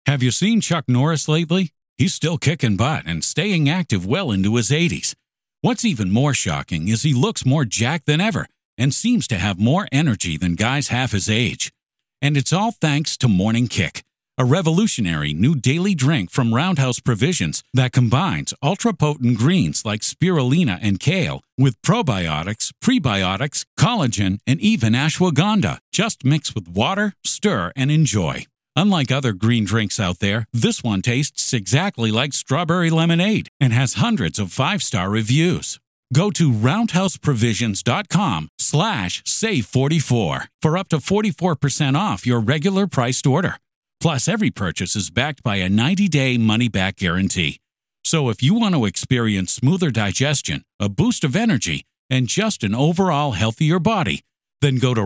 Have you seen Chuck Norris lately? He's still kicking butt and staying active well into his 80s. What's even more shocking is he looks more jacked than ever and seems to have more energy than guys half his age. And it's all thanks to Morning Kick, a revolutionary new daily drink from Roundhouse Provisions that combines ultra-potent greens like spirulina and kale with probiotics, prebiotics, collagen, and even ashwagandha. Just mix with water, stir, and enjoy. Unlike other green drinks out there, this one tastes exactly like strawberry lemonade and has hundreds of 5-star reviews. Go to roundhouseprovisions.com/save44 for up to 44% off your regular priced order. Plus, every purchase is backed by a 90-day money-back guarantee. So if you want to experience smoother digestion, a boost of energy, and just an overall healthier body, then go to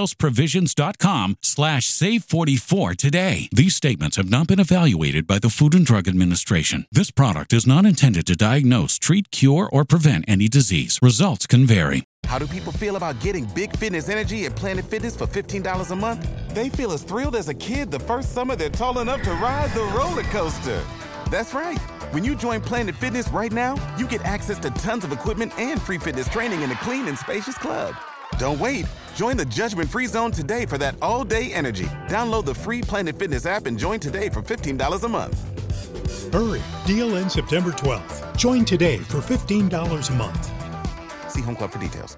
roundhouseprovisions.com/save44 today. These statements have not been evaluated by the Food and Drug Administration. This product is not intended to diagnose, treat, cure, or prevent any disease. Results can vary. How do people feel about getting big fitness energy at Planet Fitness for $15 a month? They feel as thrilled as a kid the first summer they're tall enough to ride the roller coaster. That's right. When you join Planet Fitness right now, you get access to tons of equipment and free fitness training in a clean and spacious club. Don't wait. Join the judgment-free zone today for that all-day energy. Download the free Planet Fitness app and join today for $15 a month. Hurry. Deal ends September 12th. Join today for $15 a month. See Home Club for details.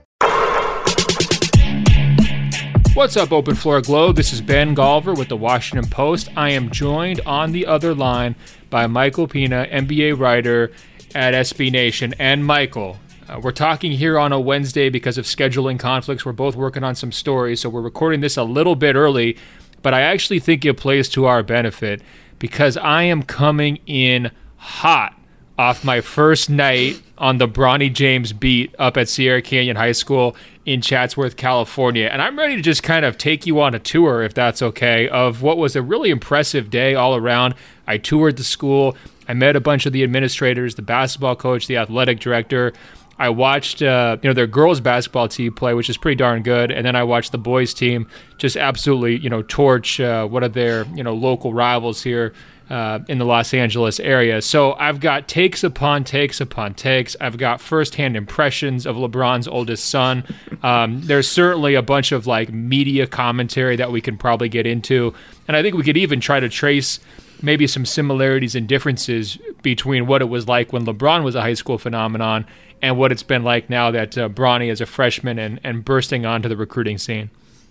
What's up, Open Floor Globe? This is Ben Golver with the Washington Post. I am joined on the other line by Michael Pina, NBA writer at SB Nation. And Michael, we're talking here on a Wednesday because of scheduling conflicts. We're both working on some stories, so we're recording this a little bit early, but I actually think it plays to our benefit because I am coming in hot off my first night on the Bronny James beat up at Sierra Canyon High School in Chatsworth, California. And I'm ready to just kind of take you on a tour, if that's okay, of what was a really impressive day all around. I toured the school. I met a bunch of the administrators, the basketball coach, the athletic director. I watched their girls basketball team play, which is pretty darn good, and then I watched the boys team just absolutely torch one of their local rivals here in the Los Angeles area. So I've got takes upon takes upon takes. I've got firsthand impressions of LeBron's oldest son. There's certainly a bunch of media commentary that we can probably get into, and I think we could even try to trace maybe some similarities and differences between what it was like when LeBron was a high school phenomenon and what it's been like now that Bronny is a freshman and bursting onto the recruiting scene.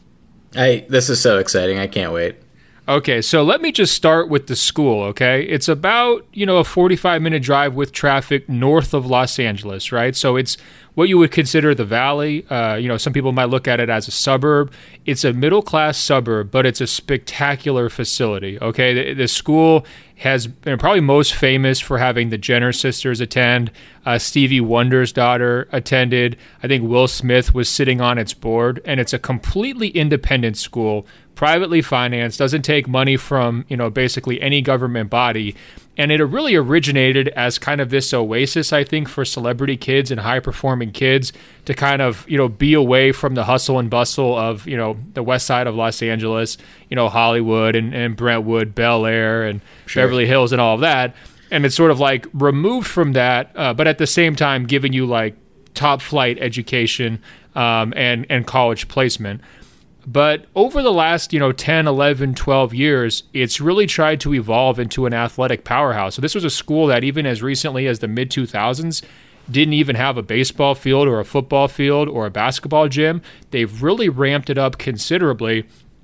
This is so exciting. I can't wait. Okay, so let me just start with the school, okay? It's about, a 45-minute drive with traffic north of Los Angeles, right? So it's what you would consider the Valley. Some people might look at it as a suburb. It's a middle-class suburb, but it's a spectacular facility, okay? The school has been probably most famous for having the Jenner sisters attend. Stevie Wonder's daughter attended. I think Will Smith was sitting on its board, and it's a completely independent school, privately financed, doesn't take money from, basically any government body. And it really originated as kind of this oasis, I think, for celebrity kids and high-performing kids to kind of, be away from the hustle and bustle of, the west side of Los Angeles, Hollywood and Brentwood, Bel Air and Beverly Hills and all of that. And it's sort of removed from that, but at the same time giving you top-flight education and college placement. But over the last, 10, 11, 12 years, it's really tried to evolve into an athletic powerhouse. So this was a school that even as recently as the mid-2000s didn't even have a baseball field or a football field or a basketball gym. They've really ramped it up considerably.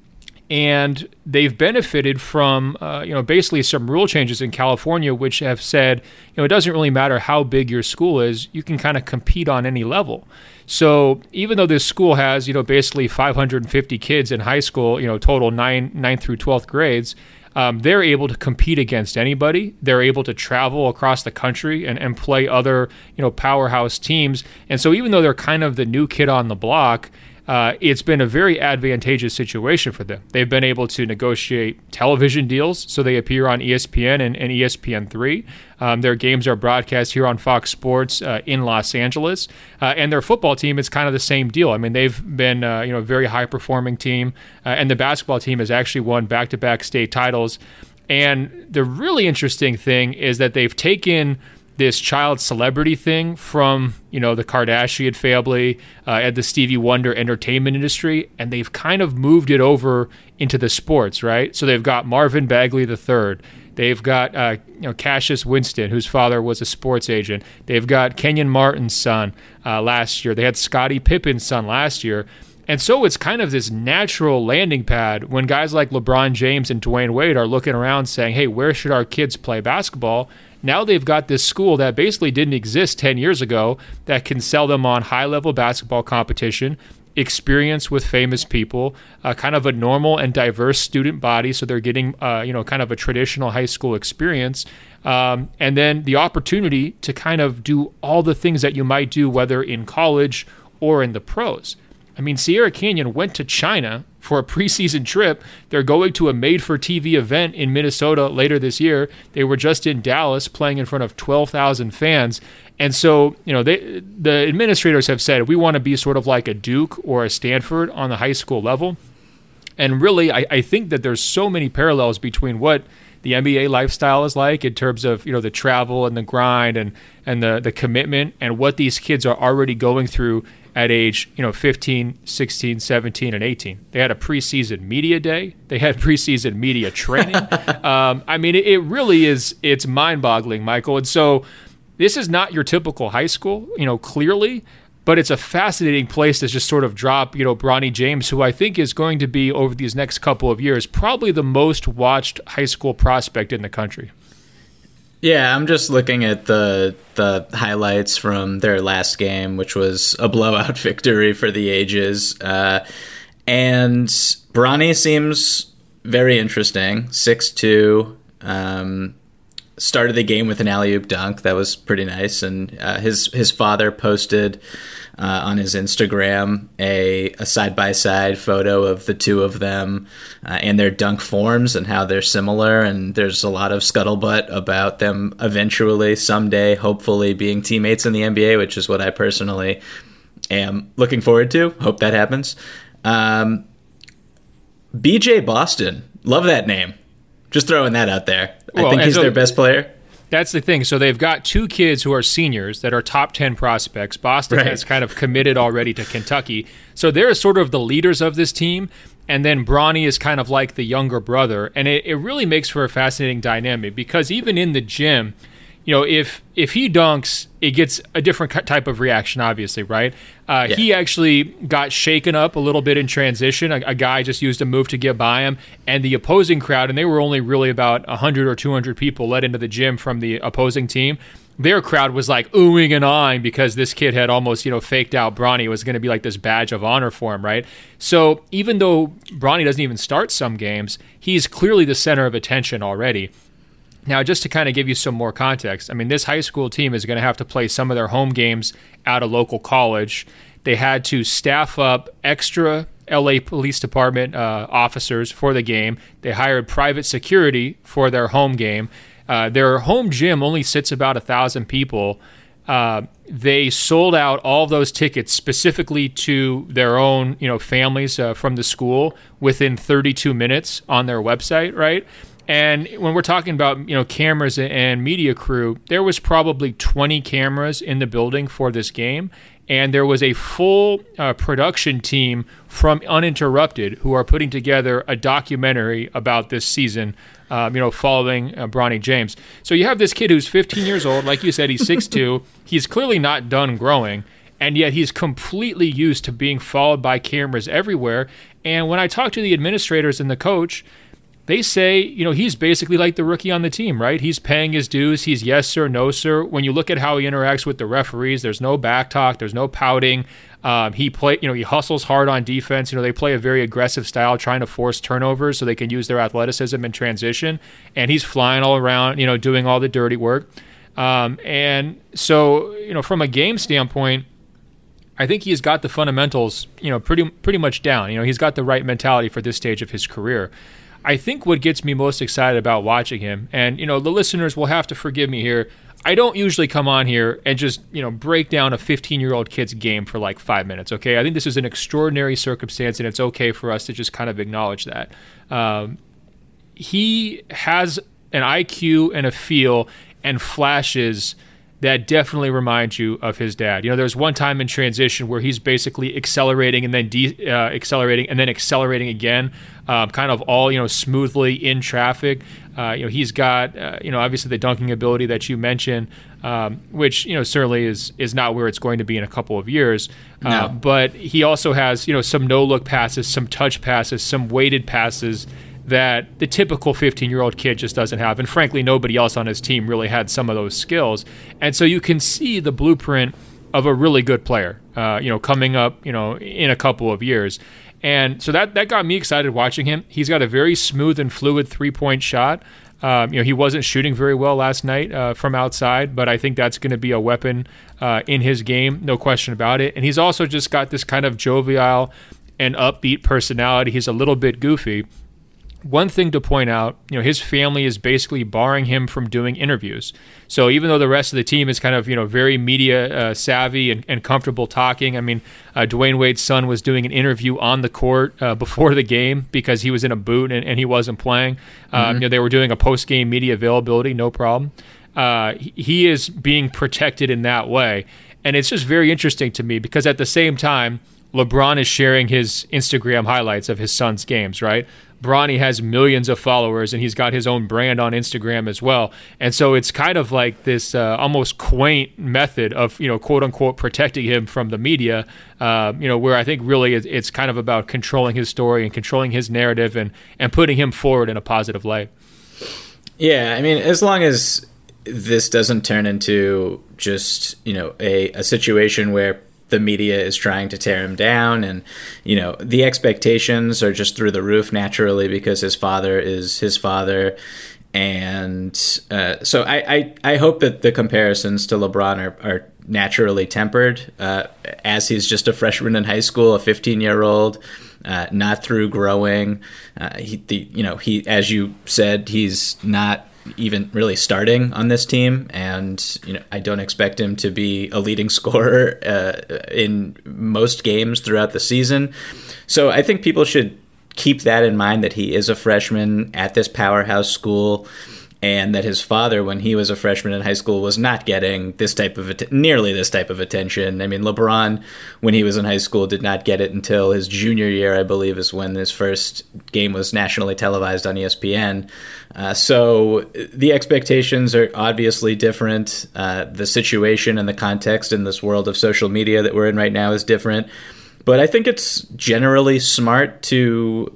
And they've benefited from, basically some rule changes in California, which have said, it doesn't really matter how big your school is, you can kind of compete on any level. So even though this school has, basically 550 kids in high school, total 9th through 12th grades, they're able to compete against anybody. They're able to travel across the country and play other, powerhouse teams. And so even though they're kind of the new kid on the block, it's been a very advantageous situation for them. They've been able to negotiate television deals, so they appear on ESPN and ESPN3. Their games are broadcast here on Fox Sports in Los Angeles. And their football team is kind of the same deal. I mean, they've been a very high-performing team, and the basketball team has actually won back-to-back state titles. And the really interesting thing is that they've taken this child celebrity thing from, the Kardashian family and the Stevie Wonder entertainment industry, and they've kind of moved it over into the sports, right? So they've got Marvin Bagley III. They've got Cassius Winston, whose father was a sports agent. They've got Kenyon Martin's son last year. They had Scottie Pippen's son last year. And so it's kind of this natural landing pad when guys like LeBron James and Dwayne Wade are looking around saying, hey, where should our kids play basketball? Now they've got this school that basically didn't exist 10 years ago that can sell them on high-level basketball competition, experience with famous people, kind of a normal and diverse student body, so they're getting kind of a traditional high school experience, and then the opportunity to kind of do all the things that you might do whether in college or in the pros. I mean, Sierra Canyon went to China for a preseason trip. They're going to a made-for-TV event in Minnesota later this year. They were just in Dallas playing in front of 12,000 fans. And so, the administrators have said, we want to be sort of like a Duke or a Stanford on the high school level. And really, I think that there's so many parallels between what the NBA lifestyle is like in terms of, the travel and the grind and the commitment and what these kids are already going through at age, 15, 16, 17, and 18. They had a preseason media day. They had preseason media training. It really is, it's mind-boggling, Michael. And so this is not your typical high school, clearly, but it's a fascinating place to just sort of drop, Bronny James, who I think is going to be, over these next couple of years, probably the most watched high school prospect in the country. Yeah, I'm just looking at the highlights from their last game, which was a blowout victory for the ages. And Bronny seems very interesting. 6'2", started the game with an alley-oop dunk. That was pretty nice. And his father posted on his Instagram a side-by-side photo of the two of them and their dunk forms and how they're similar. And there's a lot of scuttlebutt about them eventually, someday, hopefully being teammates in the NBA, which is what I personally am looking forward to. Hope that happens. BJ Boston. Love that name. Just throwing that out there. I think he's their best player. That's the thing. So they've got two kids who are seniors that are top 10 prospects. Boston has kind of committed already to Kentucky. So they're sort of the leaders of this team. And then Bronny is kind of like the younger brother. And it really makes for a fascinating dynamic because even in the gym, if he dunks, it gets a different type of reaction, obviously, right? He actually got shaken up a little bit in transition. A guy just used a move to get by him, and the opposing crowd, and they were only really about 100 or 200 people let into the gym from the opposing team. Their crowd was like oohing and ahhing because this kid had almost, faked out Bronny. It was going to be like this badge of honor for him, right? So even though Bronny doesn't even start some games, he's clearly the center of attention already. Now, just to kind of give you some more context, this high school team is going to have to play some of their home games at a local college. They had to staff up extra LA Police Department officers for the game. They hired private security for their home game. Their home gym only sits about 1,000 people. They sold out all of those tickets specifically to their own, families from the school within 32 minutes on their website, right? And when we're talking about, cameras and media crew, there was probably 20 cameras in the building for this game. And there was a full production team from Uninterrupted who are putting together a documentary about this season, following Bronny James. So you have this kid who's 15 years old. Like you said, he's 6'2". He's clearly not done growing. And yet he's completely used to being followed by cameras everywhere. And when I talk to the administrators and the coach, they say, he's basically like the rookie on the team, right? He's paying his dues. He's yes, sir, no, sir. When you look at how he interacts with the referees, there's no back talk. There's no pouting. He hustles hard on defense. They play a very aggressive style, trying to force turnovers so they can use their athleticism in transition. And he's flying all around, doing all the dirty work. And so, from a game standpoint, I think he's got the fundamentals, pretty much down. He's got the right mentality for this stage of his career. I think what gets me most excited about watching him, and, the listeners will have to forgive me here, I don't usually come on here and just, break down a 15-year-old kid's game for like 5 minutes, okay? I think this is an extraordinary circumstance, and it's okay for us to just kind of acknowledge that. he has an IQ and a feel and flashes that definitely remind you of his dad. There's one time in transition where he's basically accelerating and then accelerating and then accelerating again, kind of all, smoothly in traffic. He's got, obviously the dunking ability that you mentioned, which, certainly is not where it's going to be in a couple of years. No. But he also has, some no-look passes, some touch passes, some weighted passes that the typical 15-year-old kid just doesn't have. And frankly, nobody else on his team really had some of those skills. And so you can see the blueprint of a really good player, coming up, in a couple of years. And so that got me excited watching him. He's got a very smooth and fluid three-point shot. He wasn't shooting very well last night from outside, but I think that's going to be a weapon in his game, no question about it. And he's also just got this kind of jovial and upbeat personality. He's a little bit goofy. One thing to point out, his family is basically barring him from doing interviews. So even though the rest of the team is kind of, very media savvy and comfortable talking, I mean, Dwayne Wade's son was doing an interview on the court before the game because he was in a boot and he wasn't playing. They were doing a post-game media availability, no problem. He is being protected in that way. And it's just very interesting to me because at the same time, LeBron is sharing his Instagram highlights of his son's games, right? Bronny has millions of followers, and he's got his own brand on Instagram as well. And so it's kind of like this almost quaint method of, quote-unquote, protecting him from the media, where I think really it's kind of about controlling his story and controlling his narrative and putting him forward in a positive light. Yeah, I mean, as long as this doesn't turn into just, a situation where the media is trying to tear him down and, the expectations are just through the roof naturally because his father is his father. And so I hope that the comparisons to LeBron are naturally tempered as he's just a freshman in high school, a 15-year-old, not through growing. He, as you said, he's not even really starting on this team, and I don't expect him to be a leading scorer in most games throughout the season. So I think people should keep that in mind, that he is a freshman at this powerhouse school, and that his father, when he was a freshman in high school, was not getting this type of nearly this type of attention. I mean, LeBron, when he was in high school, did not get it until his junior year, I believe, is when his first game was nationally televised on ESPN. So the expectations are obviously different. The situation and the context in this world of social media that we're in right now is different. But I think it's generally smart to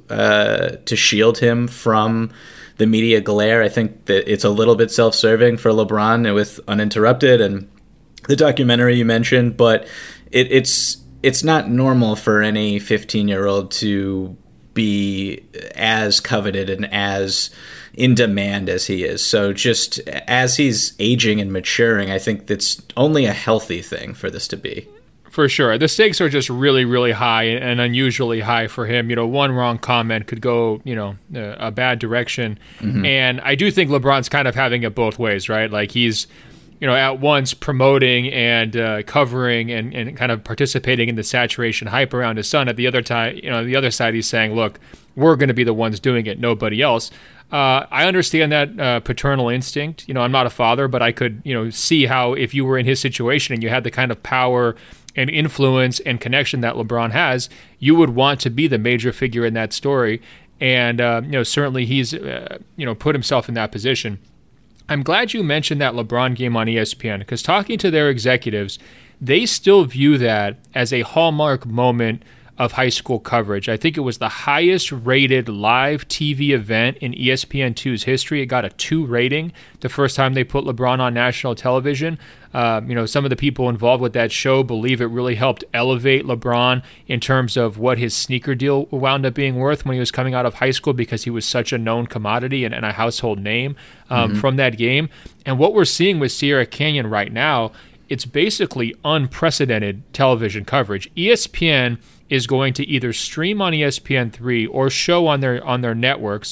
shield him from the media glare. I think that it's a little bit self-serving for LeBron with Uninterrupted and the documentary you mentioned, but it's not normal for any 15-year-old to be as coveted and as in demand as he is. So just as he's aging and maturing, I think that's only a healthy thing for this to be. For sure. The stakes are just really, really high and unusually high for him. One wrong comment could go, a bad direction. Mm-hmm. And I do think LeBron's kind of having it both ways, right? Like he's, at once promoting and covering and kind of participating in the saturation hype around his son. At the other time, the other side, he's saying, look, we're going to be the ones doing it, nobody else. I understand that paternal instinct. I'm not a father, but I could, see how if you were in his situation and you had the kind of power and influence and connection that LeBron has, you would want to be the major figure in that story. And, certainly he's, put himself in that position. I'm glad you mentioned that LeBron game on ESPN, because talking to their executives, they still view that as a hallmark moment of high school coverage. I think it was the highest rated live TV event in ESPN2's history. It got a 2 rating the first time they put LeBron on national television. Some of the people involved with that show believe it really helped elevate LeBron in terms of what his sneaker deal wound up being worth when he was coming out of high school, because he was such a known commodity and a household name from that game. And what we're seeing with Sierra Canyon right now, it's basically unprecedented television coverage. ESPN is going to either stream on ESPN3 or show on their networks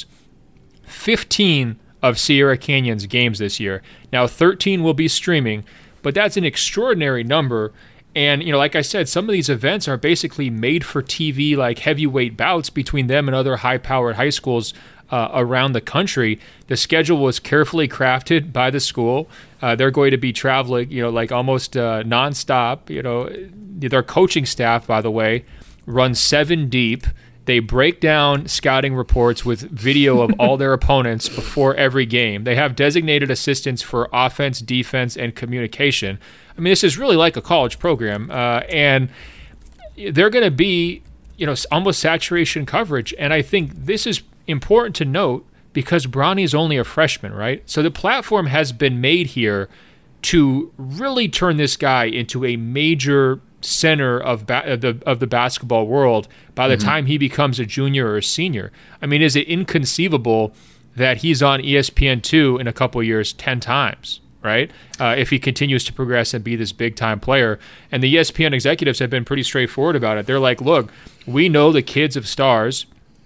15 of Sierra Canyon's games this year. Now, 13 will be streaming, but that's an extraordinary number. And, like I said, some of these events are basically made for TV, like heavyweight bouts between them and other high-powered high schools around the country. The schedule was carefully crafted by the school. They're going to be traveling, like almost nonstop. Their coaching staff, by the way, runs 7 deep. They break down scouting reports with video of all their opponents before every game. They have designated assistants for offense, defense, and communication. I mean, this is really like a college program, and they're going to be, almost saturation coverage. And I think this is important to note because Bronny's only a freshman, right? So the platform has been made here to really turn this guy into a major center of the basketball world by the time he becomes a junior or a senior. I mean, is it inconceivable that he's on ESPN2 in a couple of years 10 times, right? If he continues to progress and be this big-time player. And the ESPN executives have been pretty straightforward about it. They're like, look, we know the kids of stars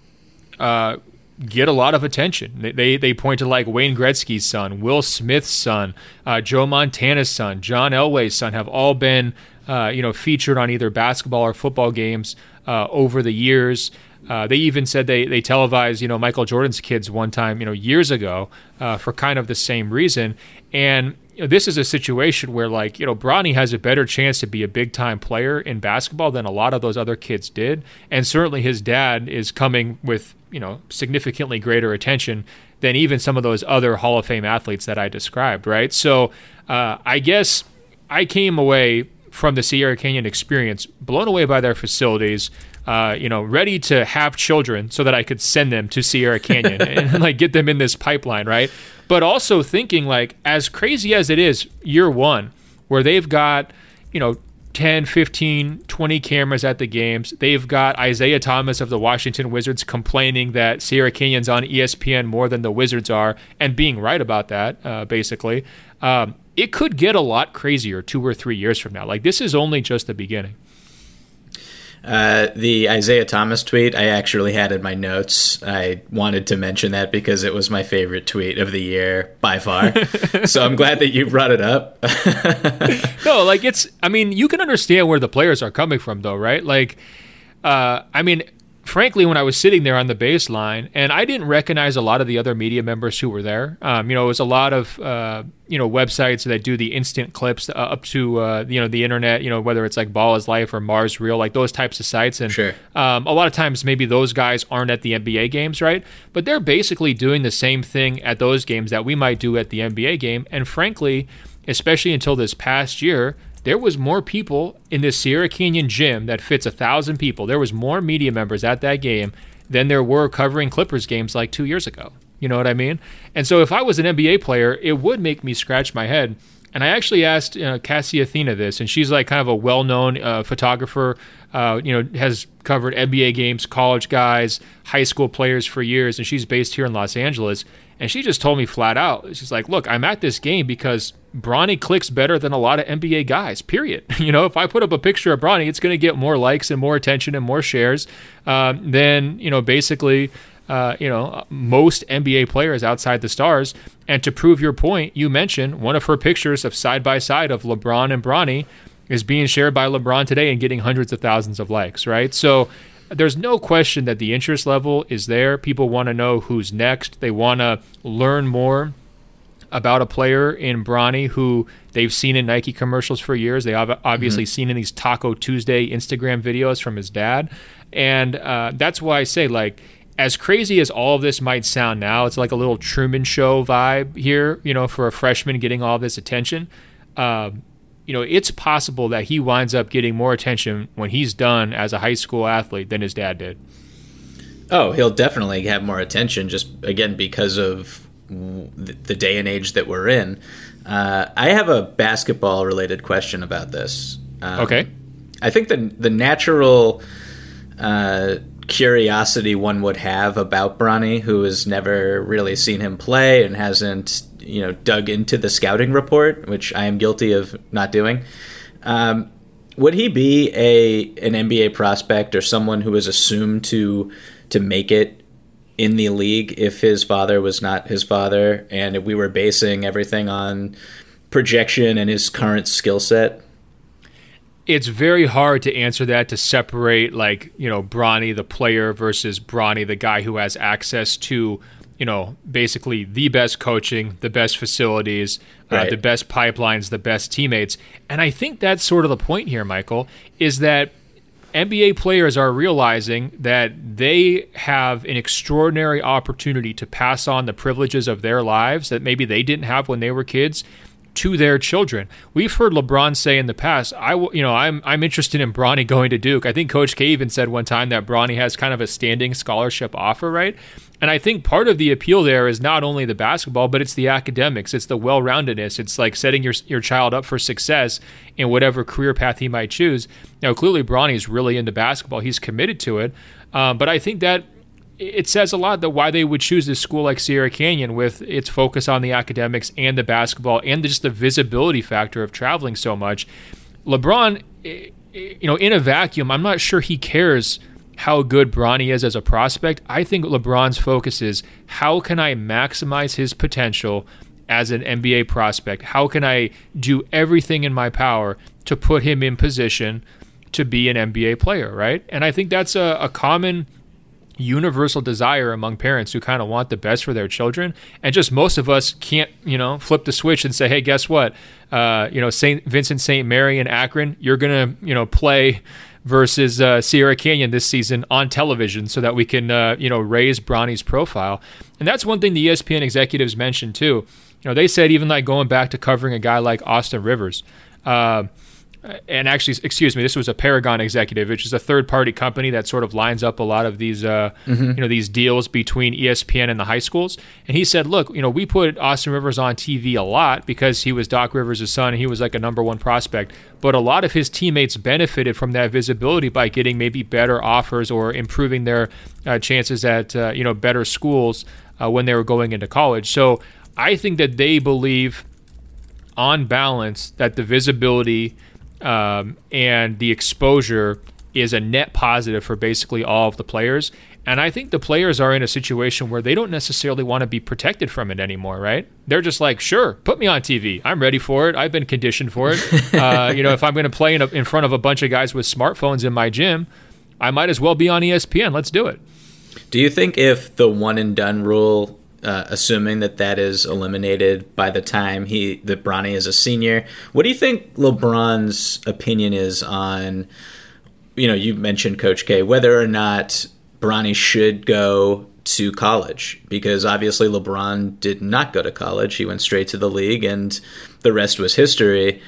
get a lot of attention. They point to like Wayne Gretzky's son, Will Smith's son, Joe Montana's son, John Elway's son have all been featured on either basketball or football games over the years. They even said they televised, Michael Jordan's kids one time, years ago for kind of the same reason. And this is a situation where, Bronny has a better chance to be a big-time player in basketball than a lot of those other kids did. And certainly his dad is coming with, significantly greater attention than even some of those other Hall of Fame athletes that I described, right? So I guess I came away from the Sierra Canyon experience blown away by their facilities, ready to have children so that I could send them to Sierra Canyon and get them in this pipeline, right? But also thinking as crazy as it is year one, where they've got, 10, 15, 20 cameras at the games. They've got Isaiah Thomas of the Washington Wizards complaining that Sierra Canyon's on ESPN more than the Wizards are and being right about that, basically. It could get a lot crazier 2 or 3 years from now. This is only just the beginning. The Isaiah Thomas tweet I actually had in my notes. I wanted to mention that because it was my favorite tweet of the year by far. So I'm glad that you brought it up. No, you can understand where the players are coming from though, right? Frankly, when I was sitting there on the baseline, and I didn't recognize a lot of the other media members who were there. It was a lot of websites that do the instant clips up to the internet. Whether it's like Ball is Life or Mars Real, those types of sites. And sure. A lot of times, maybe those guys aren't at the NBA games, right? But they're basically doing the same thing at those games that we might do at the NBA game. And frankly, especially until this past year, there was more people in this Sierra Canyon gym that fits 1,000 people. There was more media members at that game than there were covering Clippers games 2 years ago. You know what I mean? And so if I was an NBA player, it would make me scratch my head. And I actually asked Cassie Athena this, and she's kind of a well-known photographer, has covered NBA games, college guys, high school players for years, and she's based here in Los Angeles. And she just told me flat out, she's like, look, I'm at this game because Bronny clicks better than a lot of NBA guys, period. If I put up a picture of Bronny, it's going to get more likes and more attention and more shares than, basically, most NBA players outside the stars. And to prove your point, you mentioned one of her pictures of side-by-side of LeBron and Bronny is being shared by LeBron today and getting hundreds of thousands of likes, right? So there's no question that the interest level is there. People want to know who's next. They want to learn more about a player in Bronny who they've seen in Nike commercials for years. They have obviously seen in these Taco Tuesday Instagram videos from his dad. And that's why I say, as crazy as all of this might sound now, it's like a little Truman Show vibe here, for a freshman getting all this attention. It's possible that he winds up getting more attention when he's done as a high school athlete than his dad did. Oh, he'll definitely have more attention just, again, because of the day and age that we're in. I have a basketball-related question about this. Okay. I think the natural curiosity one would have about Bronny, who has never really seen him play and hasn't dug into the scouting report, which I am guilty of not doing. Would he be an NBA prospect or someone who is assumed to make it in the league if his father was not his father and if we were basing everything on projection and his current skill set? it's very hard to answer that, to separate, like, Bronny the player versus Bronny the guy who has access to, basically the best coaching, the best facilities, right, the best pipelines, the best teammates. And I think that's sort of the point here, Michael, is that NBA players are realizing that they have an extraordinary opportunity to pass on the privileges of their lives that maybe they didn't have when they were kids to their children. We've heard LeBron say in the past, I'm interested in Bronny going to Duke. I think Coach K even said one time that Bronny has kind of a standing scholarship offer, right? And I think part of the appeal there is not only the basketball, but it's the academics. It's the well-roundedness. It's like setting your child up for success in whatever career path he might choose. Now, clearly, Bronny's really into basketball. He's committed to it. But I think that it says a lot that why they would choose this school like Sierra Canyon with its focus on the academics and the basketball and just the visibility factor of traveling so much. LeBron, in a vacuum, I'm not sure he cares how good Bronny is as a prospect. I think LeBron's focus is, how can I maximize his potential as an NBA prospect? How can I do everything in my power to put him in position to be an NBA player, right? And I think that's a common universal desire among parents who kind of want the best for their children. And just most of us can't, flip the switch and say, hey, guess what? St. Vincent St. Mary in Akron, you're going to, play versus Sierra Canyon this season on television so that we can, raise Bronny's profile. And that's one thing the ESPN executives mentioned too. They said even like going back to covering a guy like Austin Rivers, and actually, excuse me, this was a Paragon executive, which is a third-party company that sort of lines up a lot of these, these deals between ESPN and the high schools. And he said, look, we put Austin Rivers on TV a lot because he was Doc Rivers' son and he was like a number one prospect. But a lot of his teammates benefited from that visibility by getting maybe better offers or improving their chances at, better schools when they were going into college. So I think that they believe, on balance, that the visibility and the exposure is a net positive for basically all of the players. And I think the players are in a situation where they don't necessarily want to be protected from it anymore, right? They're just like, sure, put me on TV. I'm ready for it. I've been conditioned for it. If I'm going to play in front of a bunch of guys with smartphones in my gym, I might as well be on ESPN. Let's do it. Do you think if the one and done rule, assuming that is eliminated by the time that Bronny is a senior, what do you think LeBron's opinion is on, you mentioned Coach K, whether or not Bronny should go to college? Because obviously LeBron did not go to college. He went straight to the league and the rest was history.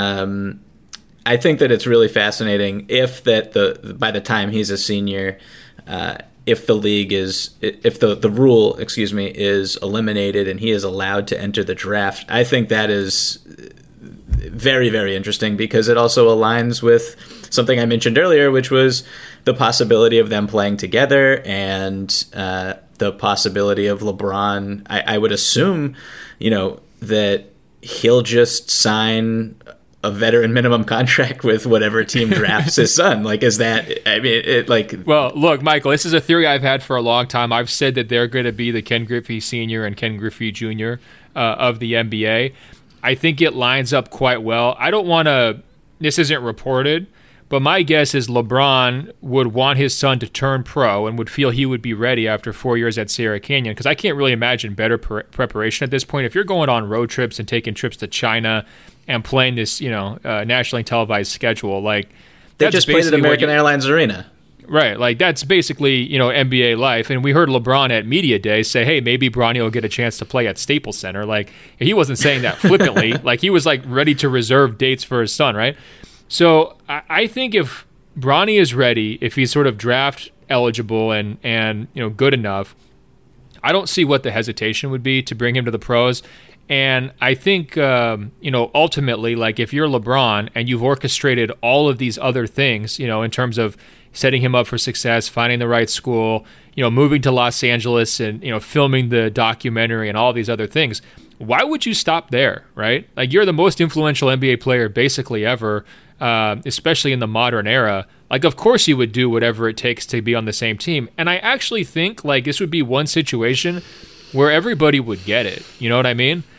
I think that it's really fascinating if by the time he's a senior, if the rule, is eliminated and he is allowed to enter the draft. I think that is very, very interesting because it also aligns with something I mentioned earlier, which was the possibility of them playing together and the possibility of LeBron. I would assume, that he'll just sign a veteran minimum contract with whatever team drafts his son. Like, is that, Well, look, Michael, this is a theory I've had for a long time. I've said that they're going to be the Ken Griffey Sr. and Ken Griffey Jr. Of the NBA. I think it lines up quite well. This isn't reported, but my guess is LeBron would want his son to turn pro and would feel he would be ready after 4 years at Sierra Canyon, because I can't really imagine better preparation at this point. If you're going on road trips and taking trips to China and playing this, nationally televised schedule, like they just played at American Airlines Arena, right? Like that's basically NBA life. And we heard LeBron at Media Day say, "Hey, maybe Bronny will get a chance to play at Staples Center." Like he wasn't saying that flippantly. Like he was like ready to reserve dates for his son, right? So I think if Bronny is ready, if he's sort of draft eligible and good enough, I don't see what the hesitation would be to bring him to the pros. And I think, ultimately, like if you're LeBron and you've orchestrated all of these other things, in terms of setting him up for success, finding the right school, moving to Los Angeles and, filming the documentary and all these other things, why would you stop there, right? Like you're the most influential NBA player basically ever, especially in the modern era. Like, of course you would do whatever it takes to be on the same team. And I actually think like this would be one situation where everybody would get it. You know what I mean?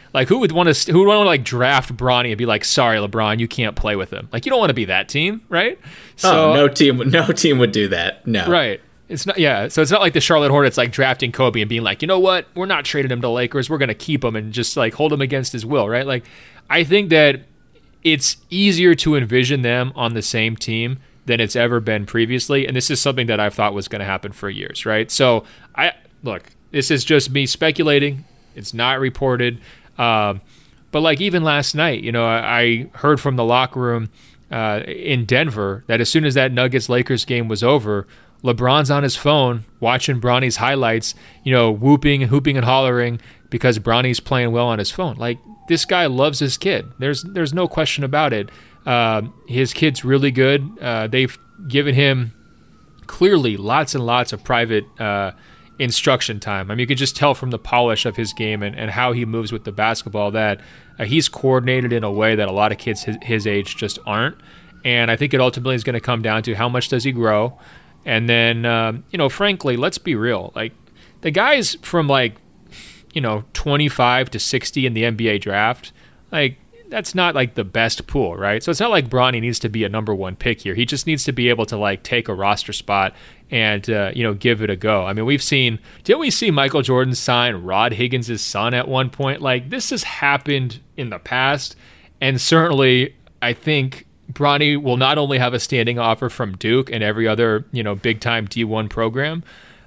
Like, who would want to like draft Bronny and be like, sorry, LeBron, you can't play with him? Like, you don't want to be that team, right? So no team would do that. No, right. It's not, yeah. So it's not like the Charlotte Hornets like drafting Kobe and being like, you know what, we're not trading him to Lakers. We're gonna keep him and just like hold him against his will, right? Like, I think that it's easier to envision them on the same team than it's ever been previously, and this is something that I've thought was going to happen for years, right? So this is just me speculating. It's not reported, but like even last night, you know, I heard from the locker room in Denver that as soon as that Nuggets-Lakers game was over, LeBron's on his phone watching Bronny's highlights, you know, whooping and hollering because Bronny's playing well on his phone. Like, this guy loves his kid. There's no question about it. His kid's really good. They've given him clearly lots and lots of private instruction time. I mean, you could just tell from the polish of his game and how he moves with the basketball that he's coordinated in a way that a lot of kids his age just aren't. And I think it ultimately is going to come down to how much does he grow. And then, you know, frankly, let's be real. Like, the guys from, like, you know, 25 to 60 in the NBA draft, like, that's not, like, the best pool, right? So it's not like Bronny needs to be a number one pick here. He just needs to be able to, like, take a roster spot and, you know, give it a go. I mean, didn't we see Michael Jordan sign Rod Higgins' son at one point? Like, this has happened in the past, and certainly I think Bronny will not only have a standing offer from Duke and every other, you know, big-time D1 program.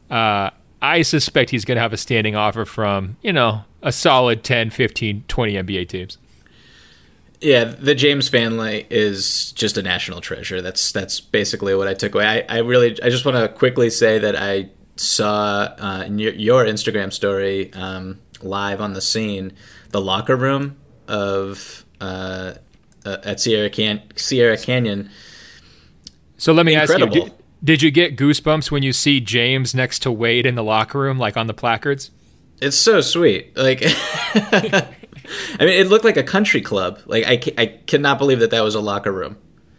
I suspect he's going to have a standing offer from, you know, a solid 10, 15, 20 NBA teams. Yeah, the James family is just a national treasure. That's basically what I took away. I just want to quickly say that I saw in your Instagram story live on the scene the locker room of at Sierra Canyon. So let me ask you, did you get goosebumps when you see James next to Wade in the locker room, like on the placards? It's so sweet. Like, I mean, it looked like a country club. Like, I cannot believe that was a locker room.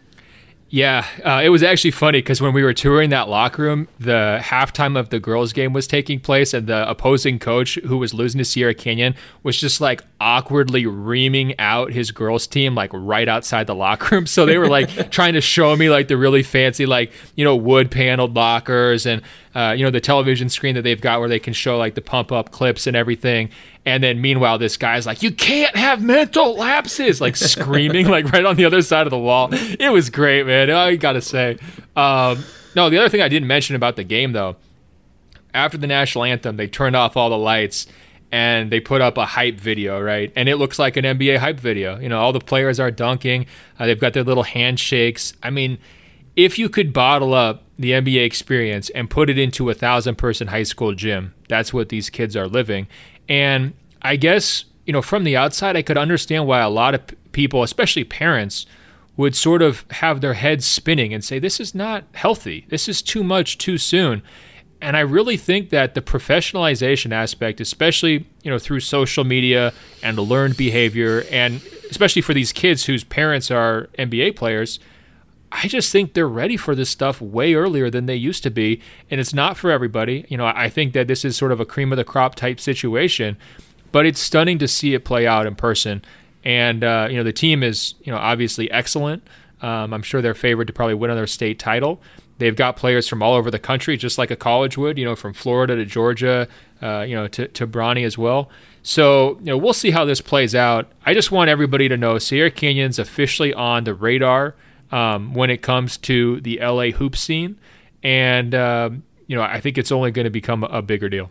Yeah, it was actually funny because when we were touring that locker room, the halftime of the girls' game was taking place, and the opposing coach, who was losing to Sierra Canyon, was just like awkwardly reaming out his girls' team like right outside the locker room. So they were like trying to show me like the really fancy, like, you know, wood paneled lockers and you know, the television screen that they've got where they can show like the pump up clips and everything. And then meanwhile, this guy's like, you can't have mental lapses, like screaming like right on the other side of the wall. It was great, man. I got to say. No, the other thing I didn't mention about the game, though, after the national anthem, they turned off all the lights and they put up a hype video, right? And it looks like an NBA hype video. You know, all the players are dunking. They've got their little handshakes. I mean, if you could bottle up the NBA experience and put it into a 1,000-person high school gym, that's what these kids are living. And I guess, you know, from the outside, I could understand why a lot of people, especially parents, would sort of have their heads spinning and say, this is not healthy. This is too much too soon. And I really think that the professionalization aspect, especially, you know, through social media and learned behavior, and especially for these kids whose parents are NBA players, I just think they're ready for this stuff way earlier than they used to be. And it's not for everybody. You know, I think that this is sort of a cream of the crop type situation, but it's stunning to see it play out in person. And, you know, the team is, you know, obviously excellent. I'm sure they're favored to probably win another state title. They've got players from all over the country, just like a college would, you know, from Florida to Georgia, you know, to Bronny as well. So, you know, we'll see how this plays out. I just want everybody to know Sierra Canyon's officially on the radar when it comes to the LA hoop scene. And, you know, I think it's only going to become a bigger deal.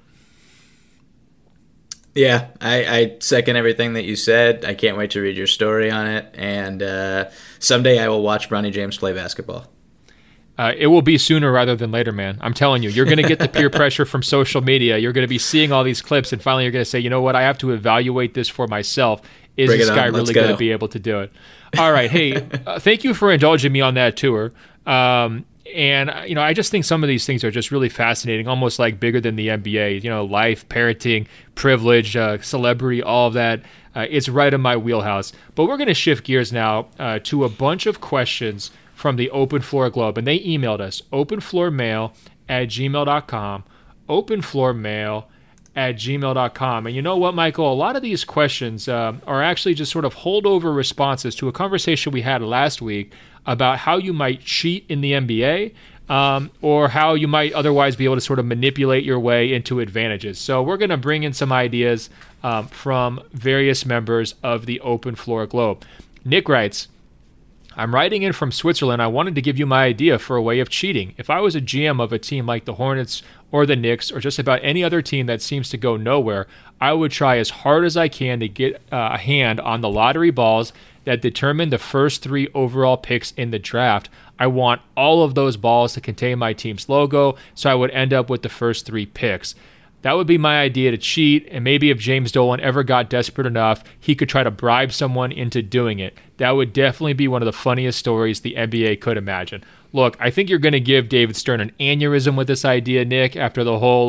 Yeah, I second everything that you said. I can't wait to read your story on it. And someday I will watch Bronny James play basketball. It will be sooner rather than later, man. I'm telling you, you're going to get the peer pressure from social media. You're going to be seeing all these clips, and finally you're going to say, you know what, I have to evaluate this for myself. Is this guy really going to be able to do it? All right. Hey, thank you for indulging me on that tour. And, you know, I just think some of these things are just really fascinating, almost like bigger than the NBA, you know, life, parenting, privilege, celebrity, all of that. It's right in my wheelhouse. But we're going to shift gears now to a bunch of questions from the Open Floor Globe. And they emailed us, openfloormail@gmail.com, openfloormail @gmail.com. And you know what, Michael? A lot of these questions are actually just sort of holdover responses to a conversation we had last week about how you might cheat in the NBA, or how you might otherwise be able to sort of manipulate your way into advantages. So we're going to bring in some ideas from various members of the Open Floor Globe. Nick writes, I'm writing in from Switzerland. I wanted to give you my idea for a way of cheating. If I was a GM of a team like the Hornets or the Knicks or just about any other team that seems to go nowhere, I would try as hard as I can to get a hand on the lottery balls that determine the first 3 overall picks in the draft. I want all of those balls to contain my team's logo, so I would end up with the first 3 picks. That would be my idea to cheat, and maybe if James Dolan ever got desperate enough, he could try to bribe someone into doing it. That would definitely be one of the funniest stories the NBA could imagine. Look, I think you're going to give David Stern an aneurysm with this idea, Nick, after the whole,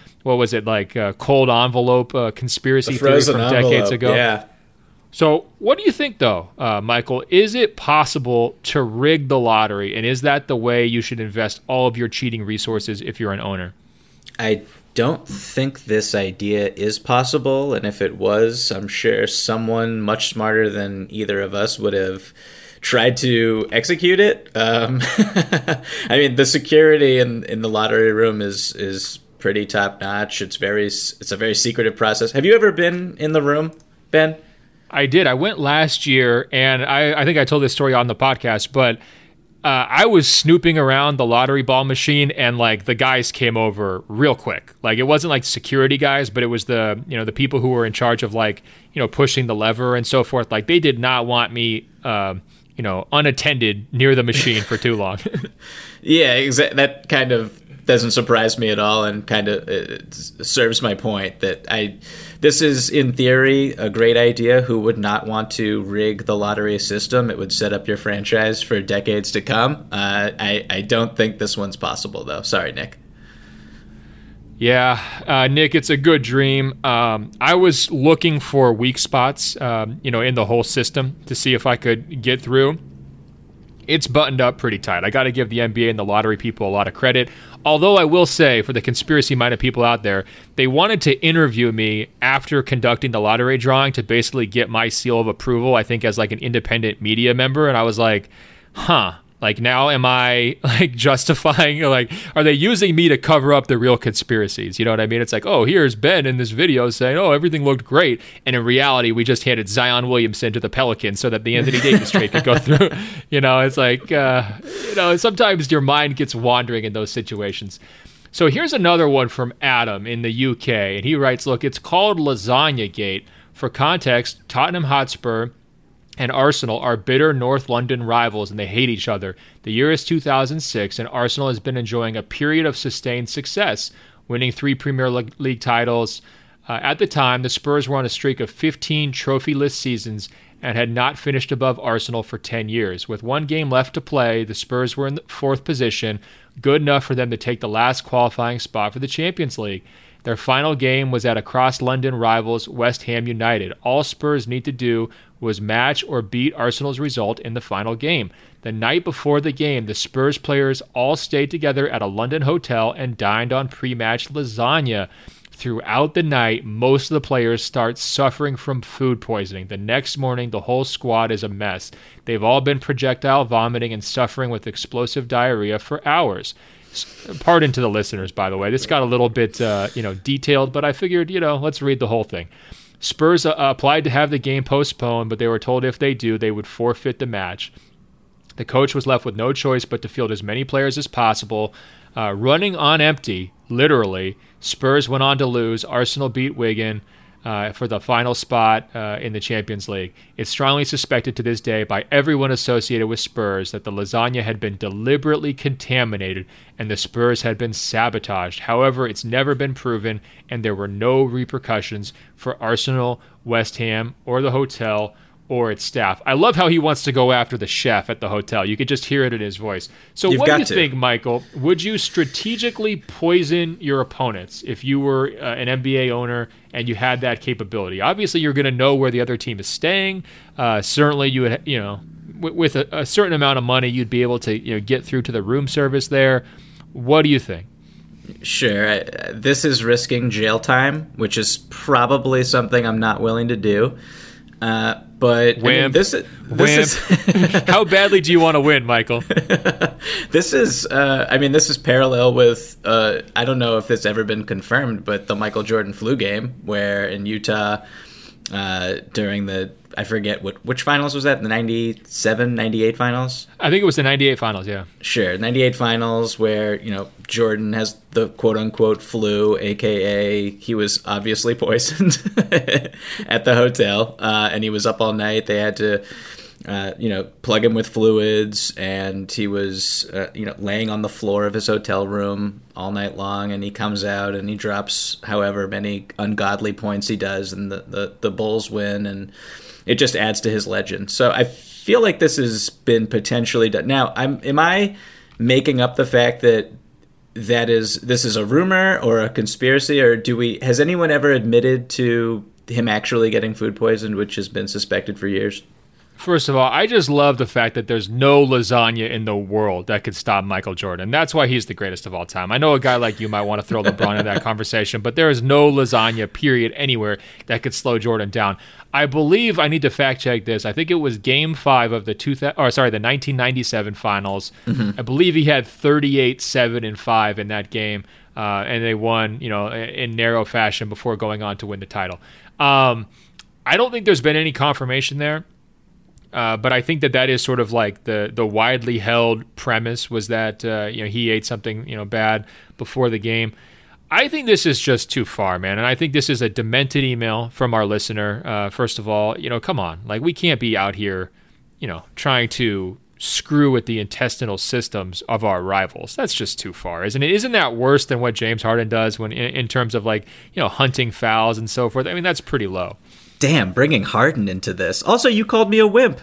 cold envelope conspiracy theory from decades ago. Yeah. So what do you think, though, Michael? Is it possible to rig the lottery, and is that the way you should invest all of your cheating resources if you're an owner? I don't think this idea is possible, and if it was, I'm sure someone much smarter than either of us would have tried to execute it. I mean, the security in the lottery room is pretty top notch. It's a very secretive process. Have you ever been in the room, Ben? I did. I went last year, and I think I told this story on the podcast, but I was snooping around the lottery ball machine, and like the guys came over real quick. Like it wasn't like security guys, but it was the people who were in charge of pushing the lever and so forth. Like they did not want me unattended near the machine for too long. Yeah, that kind of doesn't surprise me at all, and kind of serves my point that this is, in theory, a great idea. Who would not want to rig the lottery system? It would set up your franchise for decades to come. I don't think this one's possible, though. Sorry, Nick. Yeah, Nick, it's a good dream. I was looking for weak spots, in the whole system to see if I could get through. It's buttoned up pretty tight. I got to give the NBA and the lottery people a lot of credit. Although I will say, for the conspiracy-minded people out there, they wanted to interview me after conducting the lottery drawing to basically get my seal of approval, I think, as like an independent media member. And I was like, like now am I like justifying, like, are they using me to cover up the real conspiracies? You know what I mean? It's like, oh, here's Ben in this video saying, oh, everything looked great. And in reality, we just handed Zion Williamson to the Pelicans so that the Anthony Davis trade could go through. It's like, sometimes your mind gets wandering in those situations. So here's another one from Adam in the UK. And he writes, look, it's called Lasagna Gate. For context, Tottenham Hotspur and Arsenal are bitter North London rivals, and they hate each other. The year is 2006, and Arsenal has been enjoying a period of sustained success, winning 3 Premier League titles. At the time, the Spurs were on a streak of 15 trophyless seasons and had not finished above Arsenal for 10 years. With 1 game left to play, the Spurs were in the 4th position, good enough for them to take the last qualifying spot for the Champions League. Their final game was at across London rivals West Ham United. All Spurs need to do was match or beat Arsenal's result in the final game. The night before the game, the Spurs players all stayed together at a London hotel and dined on pre-match lasagna. Throughout the night, most of the players start suffering from food poisoning. The next morning, the whole squad is a mess. They've all been projectile vomiting and suffering with explosive diarrhea for hours. Pardon to the listeners, by the way. This got a little bit, detailed, but I figured, let's read the whole thing. Spurs applied to have the game postponed, but they were told if they do, they would forfeit the match. The coach was left with no choice but to field as many players as possible. Running on empty, literally, Spurs went on to lose. Arsenal beat Wigan for the final spot in the Champions League. It's strongly suspected to this day by everyone associated with Spurs that the lasagna had been deliberately contaminated and the Spurs had been sabotaged. However, it's never been proven, and there were no repercussions for Arsenal, West Ham, or the hotel or its staff. I love how he wants to go after the chef at the hotel. You could just hear it in his voice. So what do you think, Michael? Would you strategically poison your opponents if you were an NBA owner and you had that capability? Obviously, you're going to know where the other team is staying. Certainly, you would, with a certain amount of money, you'd be able to get through to the room service there. What do you think? Sure. This is risking jail time, which is probably something I'm not willing to do. But I mean, this is How badly do you want to win, Michael? This is parallel with I don't know if this ever been confirmed, but the Michael Jordan flu game, where in Utah during the, I forget which finals was that, the 97, 98 finals? I think it was the 98 finals, yeah. Sure, 98 finals where, Jordan has the quote-unquote flu, a.k.a. he was obviously poisoned at the hotel, and he was up all night. They had to, plug him with fluids, and he was, laying on the floor of his hotel room all night long, and he comes out and he drops however many ungodly points he does, and the Bulls win, and it just adds to his legend. So I feel like this has been potentially done. Now, am I making up the fact that this is a rumor or a conspiracy, or has anyone ever admitted to him actually getting food poisoned, which has been suspected for years? First of all, I just love the fact that there's no lasagna in the world that could stop Michael Jordan. That's why he's the greatest of all time. I know a guy like you might want to throw LeBron in that conversation, but there is no lasagna, period, anywhere that could slow Jordan down. I believe, I need to fact check this, I think it was Game 5 of the 1997 Finals. Mm-hmm. I believe he had 38, 7, and 5 in that game, and they won, in narrow fashion before going on to win the title. I don't think there's been any confirmation there. But I think that is sort of like the widely held premise was that he ate something bad before the game. I think this is just too far, man, and I think this is a demented email from our listener. First of all, come on, like we can't be out here, trying to screw with the intestinal systems of our rivals. That's just too far, isn't it? Isn't that worse than what James Harden does when in terms of hunting fouls and so forth? I mean, that's pretty low. Damn, bringing Harden into this. Also, you called me a wimp.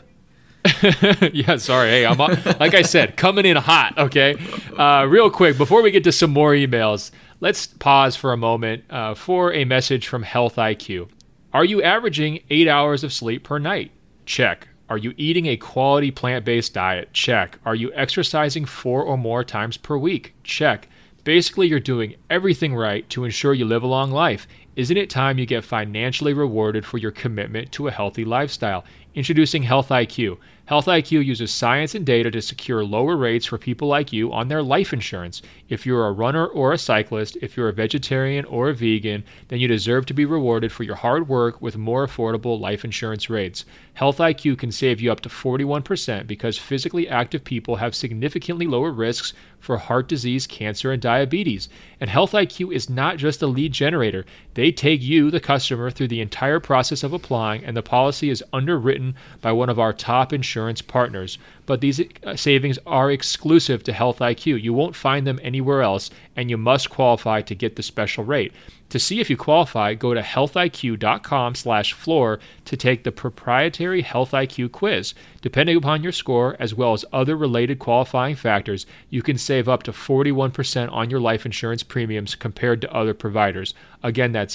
Yeah, sorry. Hey, I'm like I said, coming in hot, okay? Real quick, before we get to some more emails, let's pause for a moment for a message from Health IQ. Are you averaging 8 hours of sleep per night? Check. Are you eating a quality plant-based diet? Check. Are you exercising 4 or more times per week? Check. Basically, you're doing everything right to ensure you live a long life. Isn't it time you get financially rewarded for your commitment to a healthy lifestyle? Introducing Health IQ. Health IQ uses science and data to secure lower rates for people like you on their life insurance. If you're a runner or a cyclist, if you're a vegetarian or a vegan, then you deserve to be rewarded for your hard work with more affordable life insurance rates. Health IQ can save you up to 41% because physically active people have significantly lower risks for heart disease, cancer, and diabetes. And Health IQ is not just a lead generator. They take you, the customer, through the entire process of applying, and the policy is underwritten by one of our top insurance partners. But these savings are exclusive to Health IQ. You won't find them anywhere else, and you must qualify to get the special rate. To see if you qualify, go to healthiq.com/floor to take the proprietary Health IQ quiz. Depending upon your score, as well as other related qualifying factors, you can save up to 41% on your life insurance premiums compared to other providers. Again, that's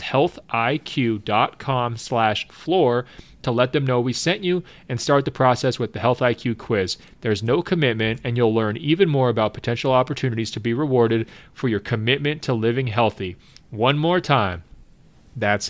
healthiq.com/floor to let them know we sent you and start the process with the Health IQ quiz. There's no commitment, and you'll learn even more about potential opportunities to be rewarded for your commitment to living healthy. One more time, that's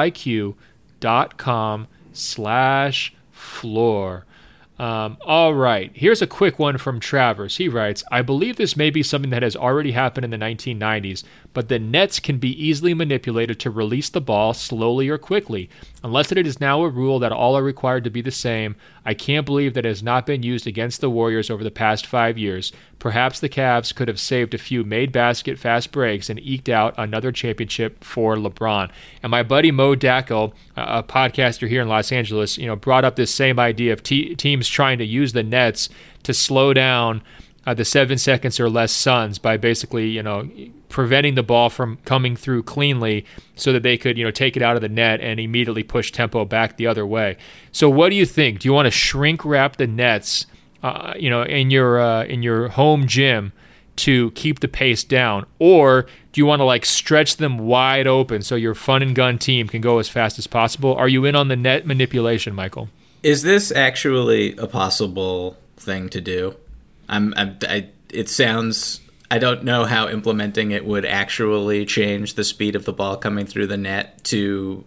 healthiq.com/floor. All right, here's a quick one from Travers. He writes, I believe this may be something that has already happened in the 1990s, but the nets can be easily manipulated to release the ball slowly or quickly. Unless it is now a rule that all are required to be the same, I can't believe that it has not been used against the Warriors over the past 5 years. Perhaps the Cavs could have saved a few made basket fast breaks and eked out another championship for LeBron. And my buddy Mo Dacko, a podcaster here in Los Angeles, brought up this same idea of teams trying to use the nets to slow down the 7 seconds or less Suns by basically, preventing the ball from coming through cleanly so that they could, take it out of the net and immediately push tempo back the other way. So what do you think? Do you want to shrink wrap the nets, in your home gym to keep the pace down? Or do you want to stretch them wide open so your fun and gun team can go as fast as possible? Are you in on the net manipulation, Michael? Is this actually a possible thing to do? It sounds I don't know how implementing it would actually change the speed of the ball coming through the net to,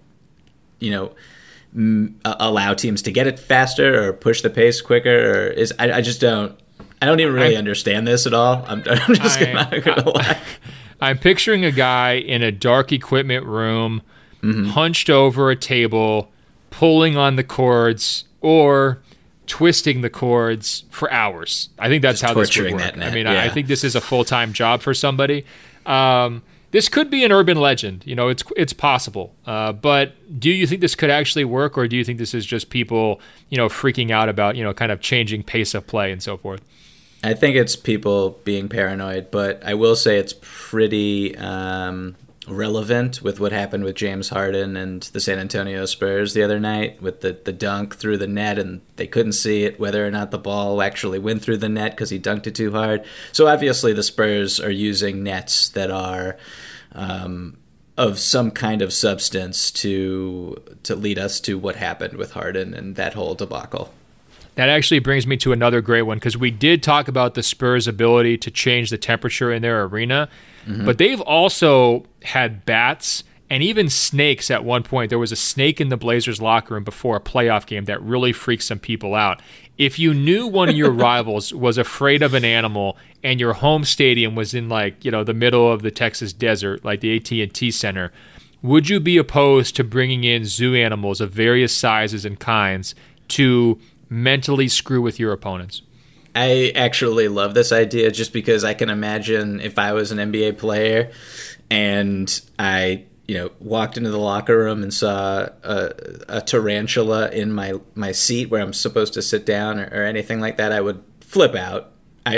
allow teams to get it faster or push the pace quicker. Or I just don't. I don't even really understand this at all. I'm just not gonna lie. I'm picturing a guy in a dark equipment room, hunched over a table, pulling on the cords or twisting the cords for hours. I think that's how this would work. That net. I mean, I think this is a full-time job for somebody. This could be an urban legend. It's possible. But do you think this could actually work, or do you think this is just people, freaking out about, kind of changing pace of play and so forth? I think it's people being paranoid, but I will say it's pretty relevant with what happened with James Harden and the San Antonio Spurs the other night with the dunk through the net, and they couldn't see it, whether or not the ball actually went through the net because he dunked it too hard. So obviously the Spurs are using nets that are of some kind of substance to lead us to what happened with Harden and that whole debacle. That actually brings me to another great one, because we did talk about the Spurs' ability to change the temperature in their arena, but they've also had bats and even snakes at one point. There was a snake in the Blazers locker room before a playoff game that really freaked some people out. If you knew one of your rivals was afraid of an animal and your home stadium was in the middle of the Texas desert, like the AT&T Center, would you be opposed to bringing in zoo animals of various sizes and kinds to mentally screw with your opponents? I actually love this idea just because I can imagine if I was an NBA player and I, walked into the locker room and saw a tarantula in my seat where I'm supposed to sit down or anything like that, I would flip out.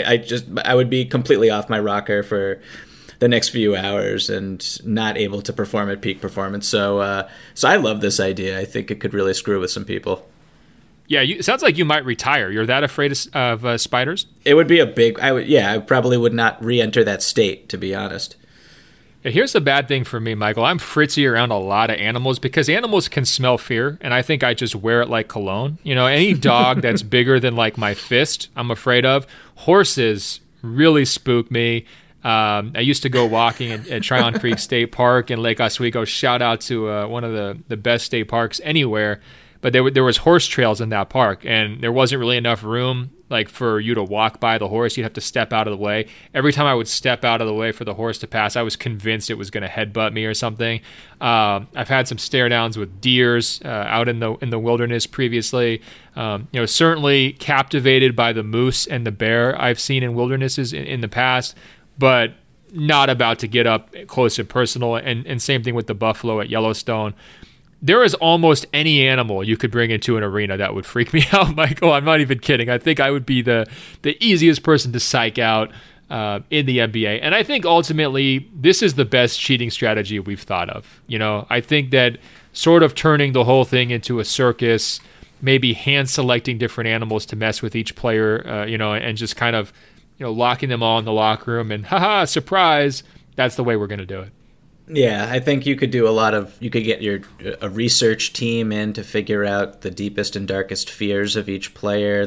I would be completely off my rocker for the next few hours and not able to perform at peak performance. So I love this idea. I think it could really screw with some people. Yeah, it sounds like you might retire. You're that afraid of spiders? It would be I probably would not re-enter that state, to be honest. Yeah, here's the bad thing for me, Michael. I'm fritzy around a lot of animals because animals can smell fear, and I think I just wear it like cologne. Any dog that's bigger than my fist, I'm afraid of. Horses really spook me. I used to go walking at Tryon Creek State Park in Lake Oswego. Shout out to one of the best state parks anywhere. But there was horse trails in that park, and there wasn't really enough room for you to walk by the horse. You'd have to step out of the way. Every time I would step out of the way for the horse to pass, I was convinced it was going to headbutt me or something. I've had some stare downs with deers out in the wilderness previously. Certainly captivated by the moose and the bear I've seen in wildernesses in the past, but not about to get up close and personal. And same thing with the buffalo at Yellowstone. There is almost any animal you could bring into an arena that would freak me out, Michael. I'm not even kidding. I think I would be the easiest person to psych out in the NBA. And I think ultimately this is the best cheating strategy we've thought of. I think that sort of turning the whole thing into a circus, maybe hand selecting different animals to mess with each player, and just kind of, locking them all in the locker room and haha, surprise. That's the way we're going to do it. Yeah, I think you could do you could get a research team in to figure out the deepest and darkest fears of each player.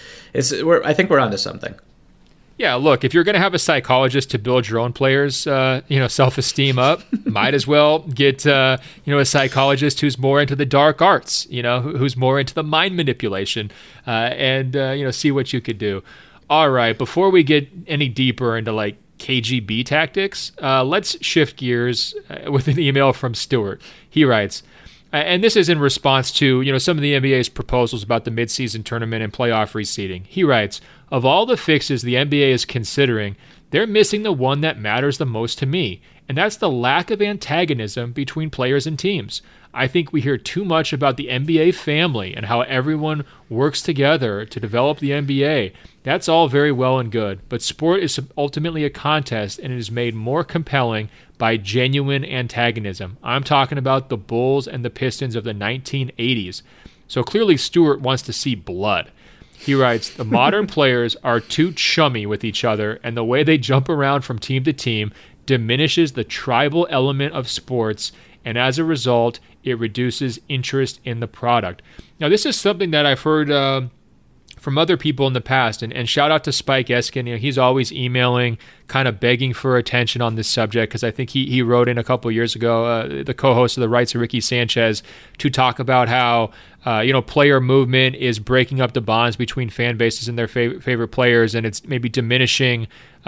I think we're onto something. Yeah, look, if you're going to have a psychologist to build your own players, self-esteem up, might as well get, a psychologist who's more into the dark arts, who's more into the mind manipulation, and see what you could do. All right, before we get any deeper into KGB tactics, let's shift gears with an email from Stuart. He writes, and this is in response to some of the NBA's proposals about the midseason tournament and playoff reseeding. He writes, of all the fixes the NBA is considering, they're missing the one that matters the most to me, and that's the lack of antagonism between players and teams. I think we hear too much about the NBA family and how everyone works together to develop the NBA. That's all very well and good, but sport is ultimately a contest, and it is made more compelling by genuine antagonism. I'm talking about the Bulls and the Pistons of the 1980s. So clearly Stewart wants to see blood. He writes, the modern players are too chummy with each other, and the way they jump around from team to team diminishes the tribal element of sports, and as a result, it reduces interest in the product. Now, this is something that I've heard from other people in the past. And shout out to Spike Eskin. He's always emailing, kind of begging for attention on this subject, because I think he wrote in a couple of years ago, the co-host of The Rights of Ricky Sanchez, to talk about how player movement is breaking up the bonds between fan bases and their favorite players, and it's maybe diminishing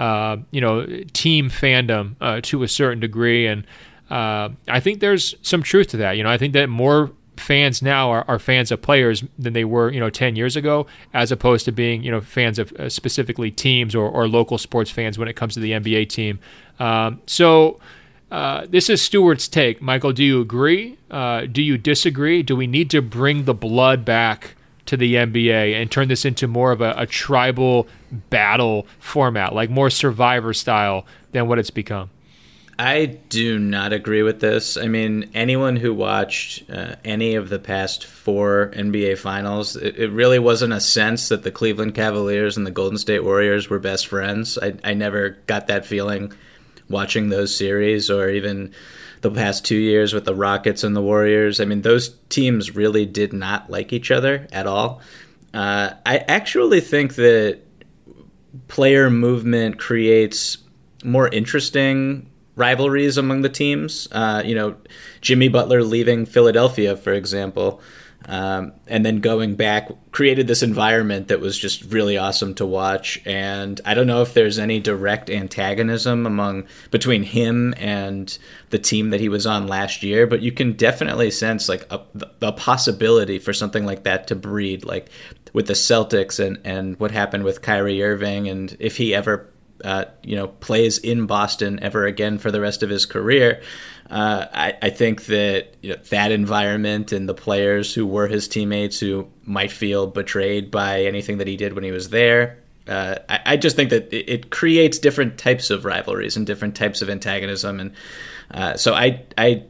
team fandom to a certain degree. And I think there's some truth to that. I think that more fans now are fans of players than they were 10 years ago, as opposed to being fans of specifically teams or local sports fans when it comes to the NBA team. So this is Stuart's take. Michael, do you agree? Do you disagree? Do we need to bring the blood back to the NBA and turn this into more of a tribal battle format, like more Survivor style than what it's become? I do not agree with this. I mean, anyone who watched any of the past 4 NBA finals, it really wasn't a sense that the Cleveland Cavaliers and the Golden State Warriors were best friends. I never got that feeling watching those series, or even the past 2 years with the Rockets and the Warriors. I mean, those teams really did not like each other at all. I actually think that player movement creates more interesting rivalries among the teams. Jimmy Butler leaving Philadelphia, for example, and then going back, created this environment that was just really awesome to watch. And I don't know if there's any direct antagonism between him and the team that he was on last year, but you can definitely sense like the possibility for something like that to breed, like with the Celtics and what happened with Kyrie Irving, and if he ever plays in Boston ever again for the rest of his career. I think that that environment and the players who were his teammates who might feel betrayed by anything that he did when he was there, I just think that it creates different types of rivalries and different types of antagonism. And so I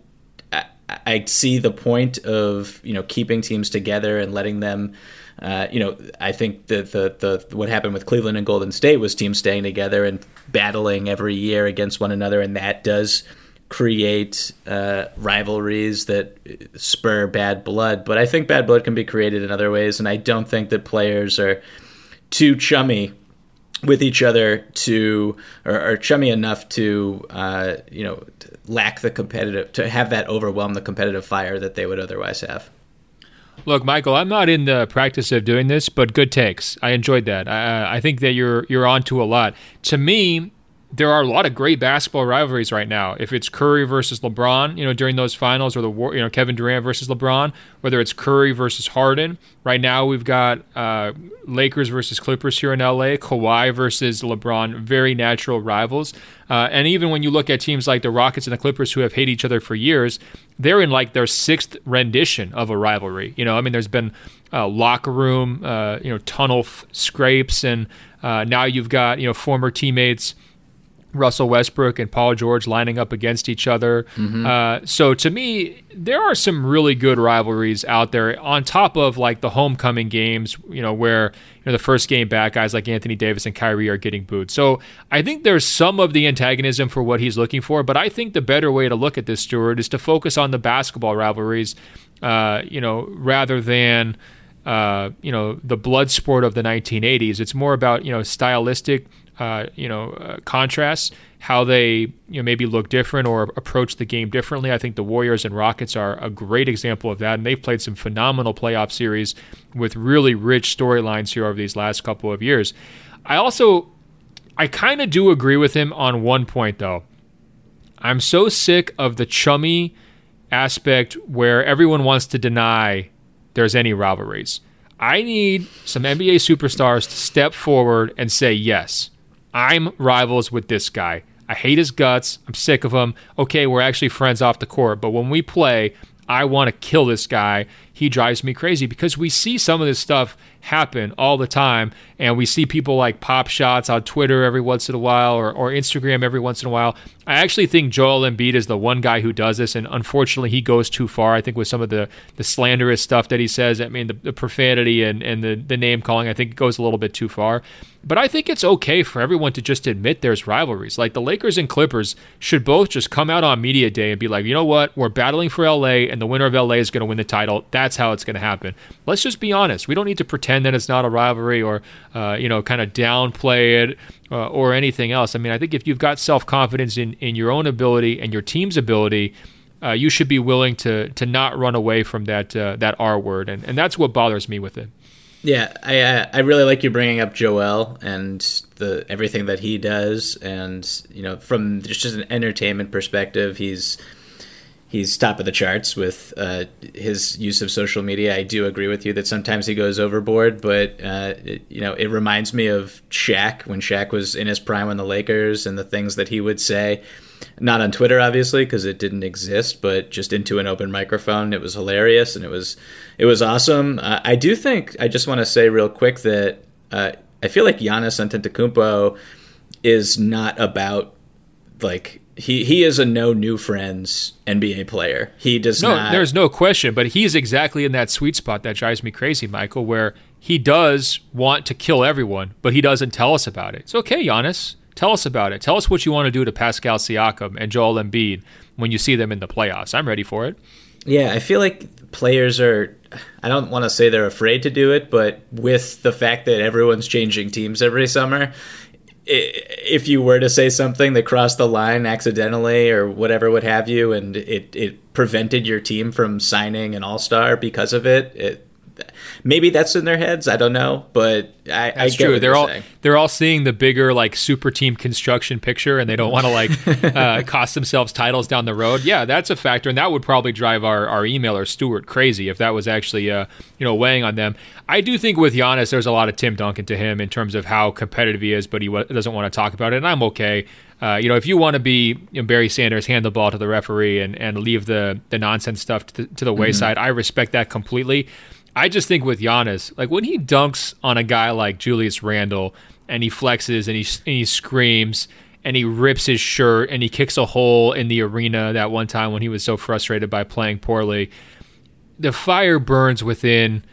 see the point of keeping teams together and letting them. I think the what happened with Cleveland and Golden State was teams staying together and battling every year against one another, and that does create rivalries that spur bad blood. But I think bad blood can be created in other ways, and I don't think that players are too chummy with each other or chummy enough to lack the competitive, to have that overwhelm the competitive fire that they would otherwise have. Look, Michael, I'm not in the practice of doing this, but good takes. I enjoyed that. I think that you're onto a lot. To me, there are a lot of great basketball rivalries right now. If it's Curry versus LeBron, during those finals, or Kevin Durant versus LeBron, whether it's Curry versus Harden. Right now, we've got Lakers versus Clippers here in LA, Kawhi versus LeBron, very natural rivals. And even when you look at teams like the Rockets and the Clippers, who have hated each other for years, they're in like their 6th rendition of a rivalry. There's been locker room, tunnel scrapes, and now you've got former teammates Russell Westbrook and Paul George lining up against each other. Mm-hmm. So to me, there are some really good rivalries out there on top of like the homecoming games, where the first game back guys like Anthony Davis and Kyrie are getting booed. So I think there's some of the antagonism for what he's looking for, but I think the better way to look at this, Stuart, is to focus on the basketball rivalries, rather than the blood sport of the 1980s. It's more about stylistic contrasts, how they maybe look different or approach the game differently. I think the Warriors and Rockets are a great example of that, and they've played some phenomenal playoff series with really rich storylines here over these last couple of years. I kind of do agree with him on one point, though. I'm so sick of the chummy aspect where everyone wants to deny there's any rivalries. I need some NBA superstars to step forward and say, yes, I'm rivals with this guy. I hate his guts. I'm sick of him. Okay, we're actually friends off the court, but when we play, I want to kill this guy. He drives me crazy, because we see some of this stuff happen all the time, and we see people like pop shots on Twitter every once in a while, or Instagram every once in a while. I actually think Joel Embiid is the one guy who does this, and unfortunately he goes too far, I think, with some of the slanderous stuff that he says. I mean, the profanity and the name calling, I think it goes a little bit too far. But I think it's okay for everyone to just admit there's rivalries. Like the Lakers and Clippers should both just come out on media day and be like, you know what, we're battling for LA, and the winner of LA is going to win the title. That's that's how it's going to happen. Let's just be honest. We don't need to pretend that it's not a rivalry or, kind of downplay it or anything else. I mean, I think if you've got self-confidence in your own ability and your team's ability, you should be willing to not run away from that R word. And that's what bothers me with it. Yeah, I really like you bringing up Joel and everything that he does, and from just an entertainment perspective, he's top of the charts with his use of social media. I do agree with you that sometimes he goes overboard, but it reminds me of Shaq when Shaq was in his prime on the Lakers and the things that he would say. Not on Twitter, obviously, because it didn't exist, but just into an open microphone. It was hilarious, and it was awesome. I do think, I just want to say real quick that I feel like Giannis Antetokounmpo is not about, like, he is a no new friends NBA player. He does not. There's no question, but he's exactly in that sweet spot that drives me crazy, Michael, where he does want to kill everyone, but he doesn't tell us about it. It's okay, Giannis. Tell us about it. Tell us what you want to do to Pascal Siakam and Joel Embiid when you see them in the playoffs. I'm ready for it. Yeah, I feel like players are, I don't want to say they're afraid to do it, but with the fact that everyone's changing teams every summer, if you were to say something that crossed the line accidentally or whatever would have you, and it prevented your team from signing an all-star because of it, maybe that's in their heads. I don't know, but I get true. what they're all seeing the bigger like super team construction picture, and they don't want to like cost themselves titles down the road. Yeah, that's a factor, and that would probably drive our emailer Stuart crazy if that was actually weighing on them. I do think with Giannis, there's a lot of Tim Duncan to him in terms of how competitive he is, but he doesn't want to talk about it, and I'm okay. If you want to be Barry Sanders, hand the ball to the referee and leave the nonsense stuff to the wayside, I respect that completely. I just think with Giannis, like when he dunks on a guy like Julius Randle and he flexes and he screams and he rips his shirt and he kicks a hole in the arena that one time when he was so frustrated by playing poorly, the fire burns within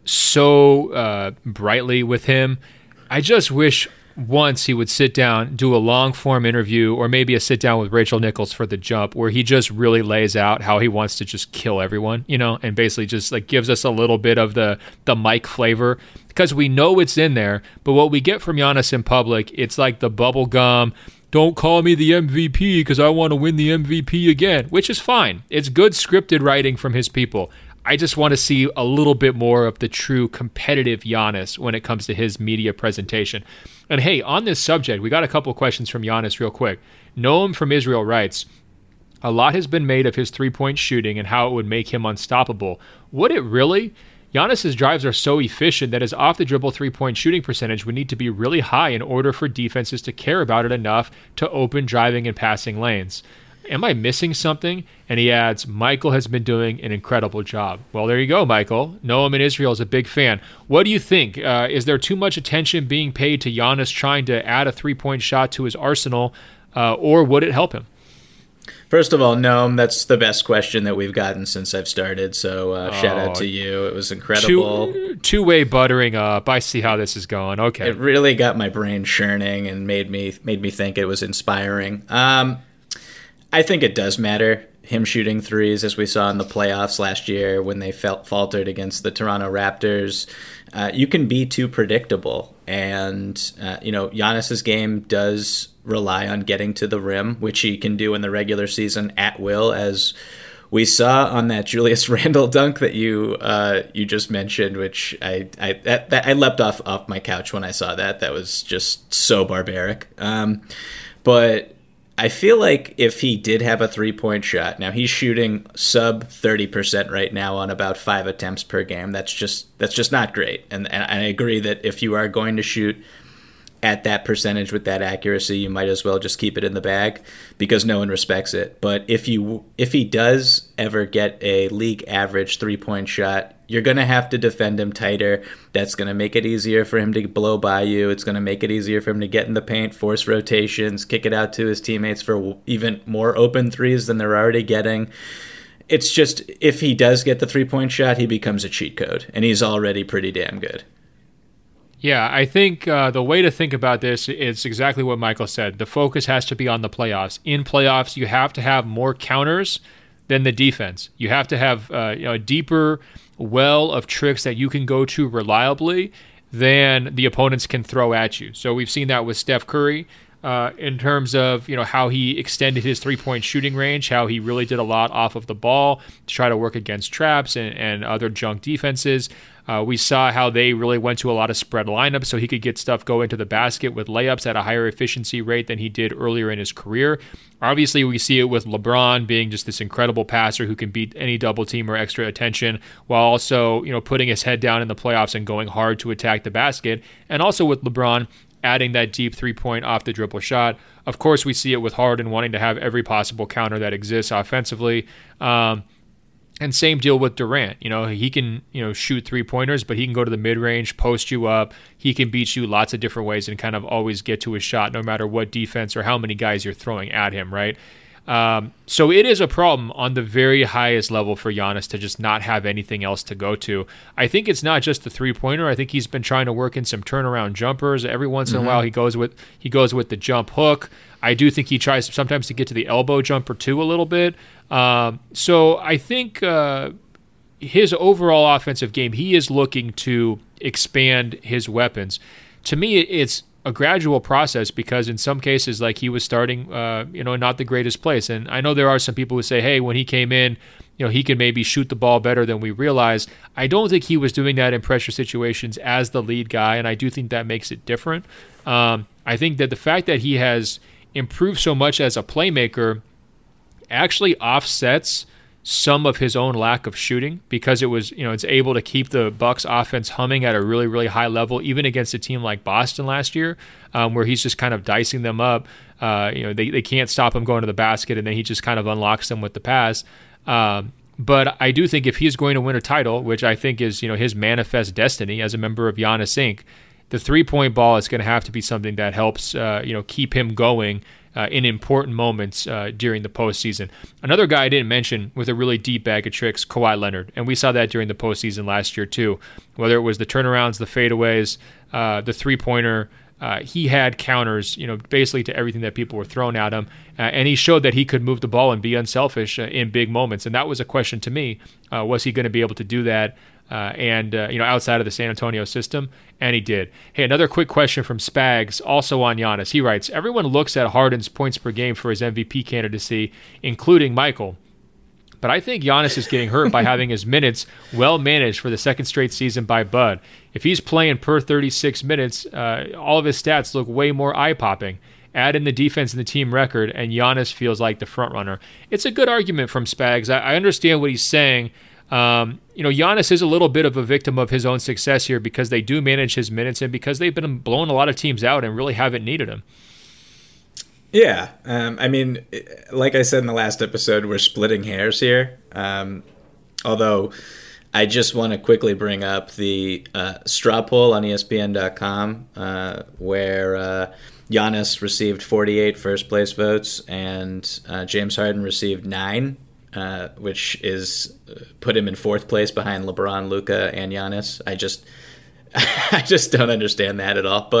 so brightly with him. I just wish once he would sit down, do a long form interview, or maybe a sit down with Rachel Nichols for The Jump, where he just really lays out how he wants to just kill everyone, and basically just like gives us a little bit of the Mike flavor, because we know it's in there. But what we get from Giannis in public, it's like the bubble gum. Don't call me the MVP because I want to win the MVP again, which is fine. It's good scripted writing from his people. I just want to see a little bit more of the true competitive Giannis when it comes to his media presentation. And hey, on this subject, we got a couple questions from Giannis real quick. Noam from Israel writes, a lot has been made of his three-point shooting and how it would make him unstoppable. Would it really? Giannis's drives are so efficient that his off-the-dribble three-point shooting percentage would need to be really high in order for defenses to care about it enough to open driving and passing lanes. Am I missing something? And he adds, Michael has been doing an incredible job. Well, there you go, Michael. Noam in Israel is a big fan. What do you think? Is there too much attention being paid to Giannis trying to add a three-point shot to his arsenal, or would it help him? First of all, Noam, that's the best question that we've gotten since I've started, so shout out to you. It was incredible. Two-way buttering up. I see how this is going. Okay. It really got my brain churning and made me think it was inspiring. I think it does matter, him shooting threes, as we saw in the playoffs last year when they faltered against the Toronto Raptors. You can be too predictable. And, Giannis's game does rely on getting to the rim, which he can do in the regular season at will, as we saw on that Julius Randle dunk that you just mentioned, which I leapt off my couch when I saw that. That was just so barbaric. But I feel like if he did have a three-point shot, now he's shooting sub 30% right now on about 5 attempts per game. That's just not great. And I agree that if you are going to shoot at that percentage with that accuracy, you might as well just keep it in the bag because no one respects it. But if he does ever get a league average three-point shot, you're going to have to defend him tighter. That's going to make it easier for him to blow by you. It's going to make it easier for him to get in the paint, force rotations, kick it out to his teammates for even more open threes than they're already getting. It's just, if he does get the three-point shot, he becomes a cheat code, and he's already pretty damn good. Yeah, I think the way to think about this is exactly what Michael said. The focus has to be on the playoffs. In playoffs, you have to have more counters than the defense. You have to have a deeper well of tricks that you can go to reliably than the opponents can throw at you. So we've seen that with Steph Curry in terms of how he extended his three-point shooting range, how he really did a lot off of the ball to try to work against traps and other junk defenses. We saw how they really went to a lot of spread lineups so he could get stuff go into the basket with layups at a higher efficiency rate than he did earlier in his career. Obviously, we see it with LeBron being just this incredible passer who can beat any double team or extra attention while also, putting his head down in the playoffs and going hard to attack the basket. And also with LeBron adding that deep three-point off the dribble shot. Of course, we see it with Harden wanting to have every possible counter that exists offensively. And same deal with Durant. He can, shoot three-pointers, but he can go to the mid-range, post you up. He can beat you lots of different ways and kind of always get to his shot no matter what defense or how many guys you're throwing at him, right? So it is a problem on the very highest level for Giannis to just not have anything else to go to. I think it's not just the three-pointer. I think he's been trying to work in some turnaround jumpers. Every once in a while he goes with the jump hook. I do think he tries sometimes to get to the elbow jumper too a little bit. So I think his overall offensive game, he is looking to expand his weapons. To me, it's a gradual process because in some cases, like he was starting, not the greatest place. And I know there are some people who say, hey, when he came in, he could maybe shoot the ball better than we realize. I don't think he was doing that in pressure situations as the lead guy, and I do think that makes it different. I think that the fact that he has improved so much as a playmaker actually offsets some of his own lack of shooting because it's able to keep the Bucks offense humming at a really, really high level, even against a team like Boston last year, where he's just kind of dicing them up. They can't stop him going to the basket, and then he just kind of unlocks them with the pass. But I do think if he's going to win a title, which I think is his manifest destiny as a member of Giannis Inc., the three-point ball is going to have to be something that helps keep him going in important moments during the postseason. Another guy I didn't mention with a really deep bag of tricks, Kawhi Leonard. And we saw that during the postseason last year too. Whether it was the turnarounds, the fadeaways, the three-pointer, he had counters, basically to everything that people were throwing at him. And he showed that he could move the ball and be unselfish in big moments. And that was a question to me. Was he going to be able to do that outside of the San Antonio system? And he did. Hey, another quick question from Spags, also on Giannis. He writes, everyone looks at Harden's points per game for his MVP candidacy, including Michael. But I think Giannis is getting hurt by having his minutes well managed for the second straight season by Bud. If he's playing per 36 minutes, all of his stats look way more eye-popping. Add in the defense and the team record, and Giannis feels like the front runner. It's a good argument from Spags. I understand what he's saying. Giannis is a little bit of a victim of his own success here because they do manage his minutes and because they've been blowing a lot of teams out and really haven't needed him. Yeah. Like I said in the last episode, we're splitting hairs here. Although I just want to quickly bring up the straw poll on ESPN.com where Giannis received 48 first place votes and James Harden received 9. Which is put him in fourth place behind LeBron, Luka, and Giannis. I just don't understand that at all.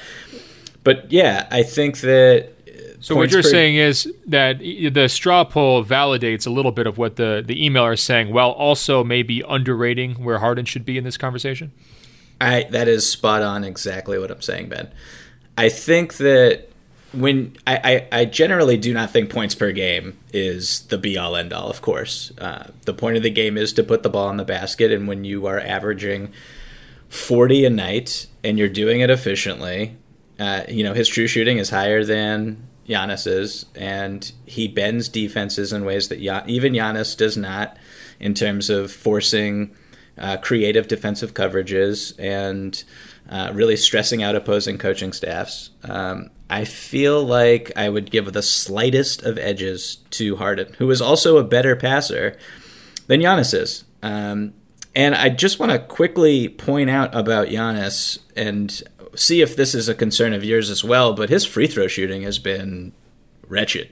But yeah, I think that. So what you're saying is that the straw poll validates a little bit of what the emailer is saying, while also maybe underrating where Harden should be in this conversation. That is spot on, exactly what I'm saying, Ben. I think that. When I generally do not think points per game is the be-all, end-all, of course. The point of the game is to put the ball in the basket, and when you are averaging 40 a night and you're doing it efficiently, his true shooting is higher than Giannis's, and he bends defenses in ways that even Giannis does not in terms of forcing creative defensive coverages and really stressing out opposing coaching staffs. I feel like I would give the slightest of edges to Harden, who is also a better passer than Giannis is. And I just want to quickly point out about Giannis and see if this is a concern of yours as well, but his free throw shooting has been wretched.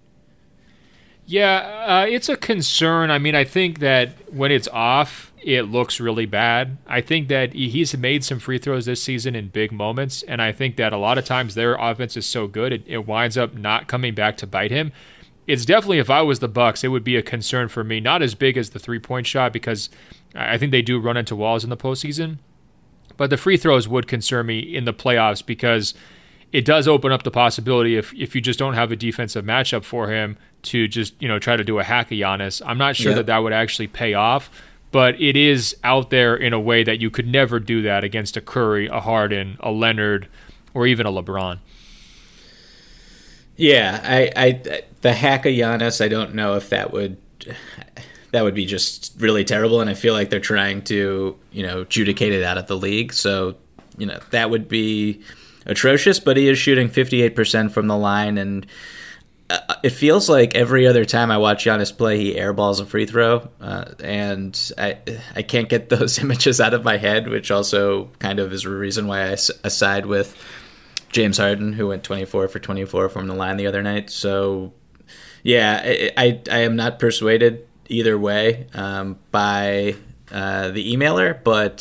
Yeah, it's a concern. I think that when it's off, it looks really bad. I think that he's made some free throws this season in big moments, and I think that a lot of times their offense is so good, it winds up not coming back to bite him. it's definitely, if I was the Bucks, it would be a concern for me. Not as big as the 3-point shot, because I think they do run into walls in the postseason. But the free throws would concern me in the playoffs, because it does open up the possibility, if you just don't have a defensive matchup for him, to just try to do a hack of Giannis. I'm not sure that would actually pay off, but it is out there in a way that you could never do that against a Curry, a Harden, a Leonard, or even a LeBron. Yeah, I the hack of Giannis, I don't know if that would be just really terrible, and I feel like they're trying to, adjudicate it out of the league. So, that would be atrocious, but he is shooting 58% from the line, and it feels like every other time I watch Giannis play, he airballs a free throw, and I can't get those images out of my head, which also kind of is a reason why I side with James Harden, who went 24 for 24 from the line the other night. So, yeah, I am not persuaded either way by the emailer, but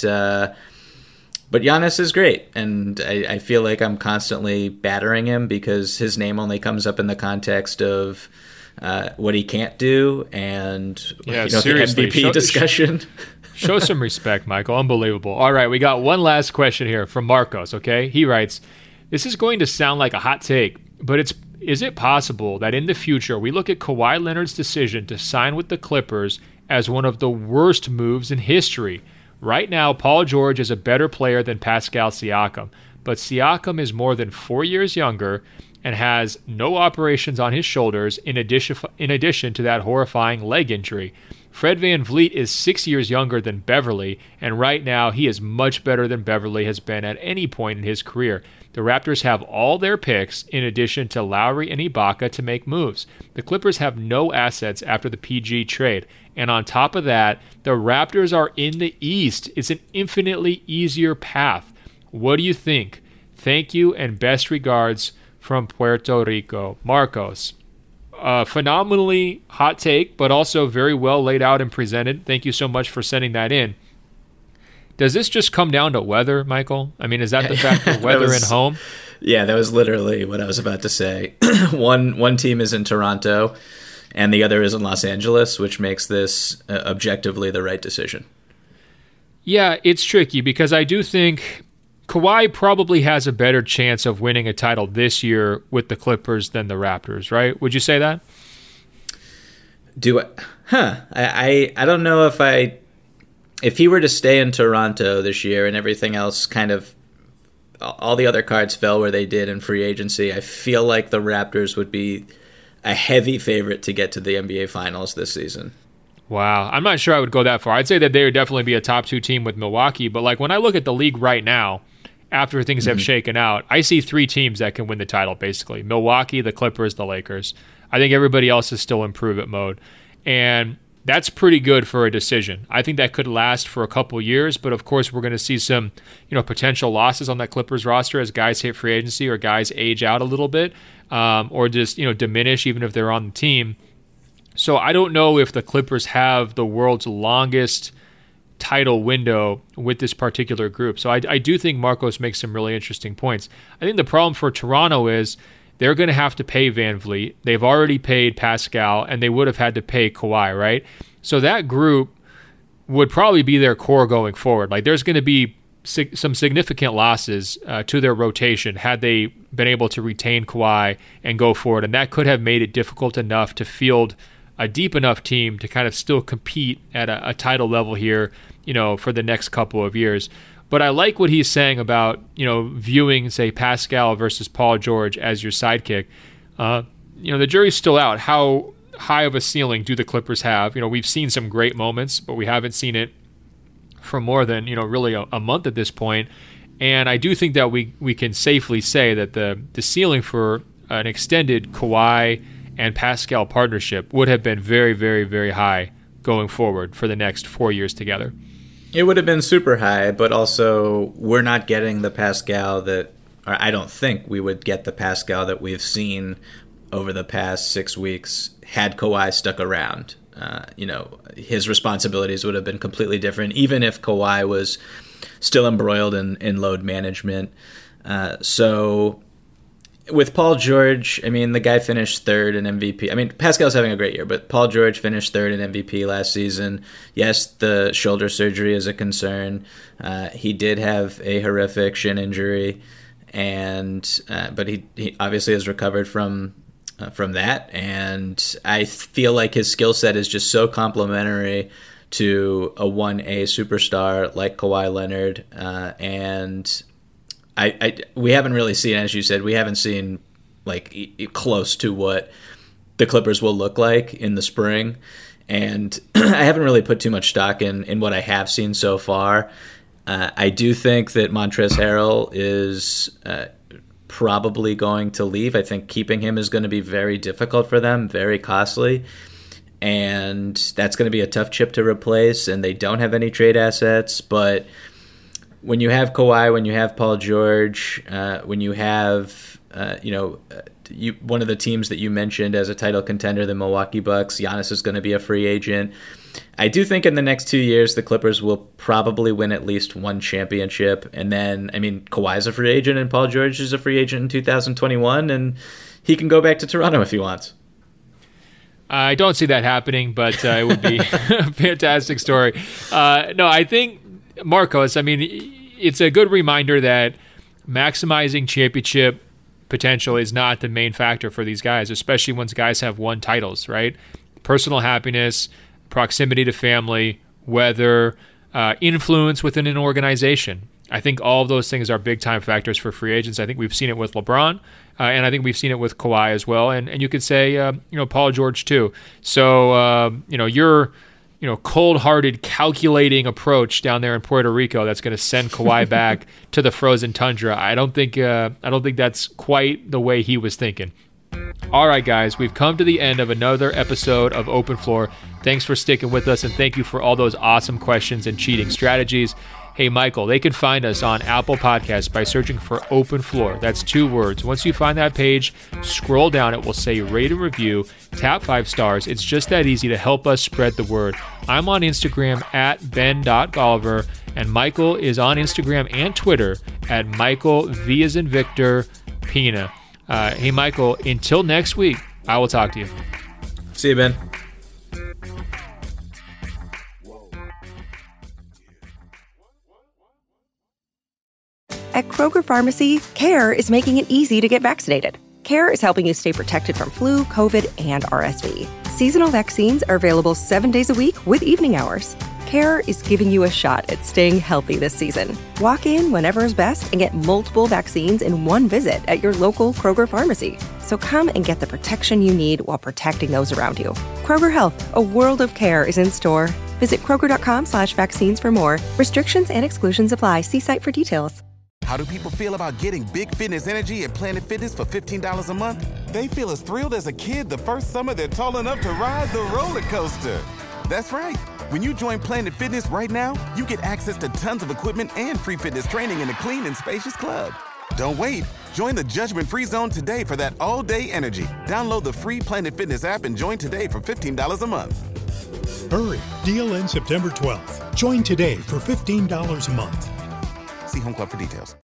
Giannis is great, and I feel like I'm constantly battering him because his name only comes up in the context of what he can't do and the MVP discussion. Show some respect, Michael. Unbelievable. All right, we got one last question here from Marcos, okay? He writes, this is going to sound like a hot take, but is it possible that in the future we look at Kawhi Leonard's decision to sign with the Clippers as one of the worst moves in history? Right now, Paul George is a better player than Pascal Siakam, but Siakam is more than 4 years younger and has no operations on his shoulders in addition to that horrifying leg injury. Fred VanVleet is 6 years younger than Beverly, and right now he is much better than Beverly has been at any point in his career. The Raptors have all their picks in addition to Lowry and Ibaka to make moves. The Clippers have no assets after the PG trade. And on top of that, the Raptors are in the East. It's an infinitely easier path. What do you think? Thank you and best regards from Puerto Rico. Marcos. Phenomenally hot take, but also very well laid out and presented. Thank you so much for sending that in. Does this just come down to weather, Michael? I mean, is that the fact that weather and home? Yeah, that was literally what I was about to say. One team is in Toronto, and the other is in Los Angeles, which makes this objectively the right decision. Yeah, it's tricky because I do think Kawhi probably has a better chance of winning a title this year with the Clippers than the Raptors, right? Would you say that? I don't know if he were to stay in Toronto this year and everything else kind of, all the other cards fell where they did in free agency, I feel like the Raptors would be a heavy favorite to get to the NBA Finals this season. Wow. I'm not sure I would go that far. I'd say that they would definitely be a top 2 team with Milwaukee, but like when I look at the league right now, after things have shaken out, I see 3 teams that can win the title, basically. Milwaukee, the Clippers, the Lakers. I think everybody else is still in prove-it mode. And that's pretty good for a decision. I think that could last for a couple years, but of course we're going to see some, potential losses on that Clippers roster as guys hit free agency or guys age out a little bit, or just, diminish even if they're on the team. So I don't know if the Clippers have the world's longest title window with this particular group. So I do think Marcos makes some really interesting points. I think the problem for Toronto is they're going to have to pay VanVleet. They've already paid Pascal, and they would have had to pay Kawhi, right? So that group would probably be their core going forward. Like there's going to be some significant losses to their rotation had they been able to retain Kawhi and go forward, and that could have made it difficult enough to field a deep enough team to kind of still compete at a title level here, for the next couple of years. But I like what he's saying about, viewing, say, Pascal versus Paul George as your sidekick. The jury's still out. How high of a ceiling do the Clippers have? We've seen some great moments, but we haven't seen it for more than, really a month at this point. And I do think that we can safely say that the ceiling for an extended Kawhi and Pascal partnership would have been very, very, very high going forward for the next 4 years together. It would have been super high, but also we're not getting the Pascal or I don't think we would get the Pascal that we've seen over the past 6 weeks had Kawhi stuck around. His responsibilities would have been completely different, even if Kawhi was still embroiled in load management. So with Paul George, I mean, the guy finished third in MVP. I mean, Pascal's having a great year, but Paul George finished third in MVP last season. Yes, the shoulder surgery is a concern. He did have a horrific shin injury, but he obviously has recovered from that. And I feel like his skill set is just so complementary to a 1A superstar like Kawhi Leonard, and we haven't really seen, as you said, we haven't seen like close to what the Clippers will look like in the spring. And I haven't really put too much stock in what I have seen so far. I do think that Montrezl Harrell is probably going to leave. I think keeping him is going to be very difficult for them, very costly. And that's going to be a tough chip to replace. And they don't have any trade assets, but when you have Kawhi, when you have Paul George, when you have, one of the teams that you mentioned as a title contender, the Milwaukee Bucks, Giannis is going to be a free agent. I do think in the next 2 years, the Clippers will probably win at least one championship. And then, I mean, Kawhi's a free agent and Paul George is a free agent in 2021, and he can go back to Toronto if he wants. I don't see that happening, but it would be a fantastic story. No, I think, Marcos, I mean, it's a good reminder that maximizing championship potential is not the main factor for these guys, especially once guys have won titles, right? Personal happiness, proximity to family, weather, influence within an organization. I think all of those things are big-time factors for free agents. I think we've seen it with LeBron, and I think we've seen it with Kawhi as well, and you could say, Paul George too. So, you're cold-hearted, calculating approach down there in Puerto Rico that's going to send Kawhi back to the frozen tundra. I don't think that's quite the way he was thinking. All right, guys, we've come to the end of another episode of Open Floor. Thanks for sticking with us, and thank you for all those awesome questions and cheating strategies. Hey, Michael, they can find us on Apple Podcasts by searching for Open Floor. That's 2 words. Once you find that page, scroll down. It will say rate and review, tap 5 stars. It's just that easy to help us spread the word. I'm on Instagram at ben.golliver, and Michael is on Instagram and Twitter at Michael V as in Victor Pina. Hey, Michael, until next week, I will talk to you. See you, Ben. At Kroger Pharmacy, CARE is making it easy to get vaccinated. CARE is helping you stay protected from flu, COVID, and RSV. Seasonal vaccines are available 7 days a week with evening hours. CARE is giving you a shot at staying healthy this season. Walk in whenever is best and get multiple vaccines in one visit at your local Kroger Pharmacy. So come and get the protection you need while protecting those around you. Kroger Health, a world of care is in store. Visit Kroger.com/vaccines for more. Restrictions and exclusions apply. See site for details. How do people feel about getting big fitness energy at Planet Fitness for $15 a month? They feel as thrilled as a kid the first summer they're tall enough to ride the roller coaster. That's right. When you join Planet Fitness right now, you get access to tons of equipment and free fitness training in a clean and spacious club. Don't wait. Join the judgment-free zone today for that all-day energy. Download the free Planet Fitness app and join today for $15 a month. Hurry. Deal ends September 12th. Join today for $15 a month. See Home Club for details.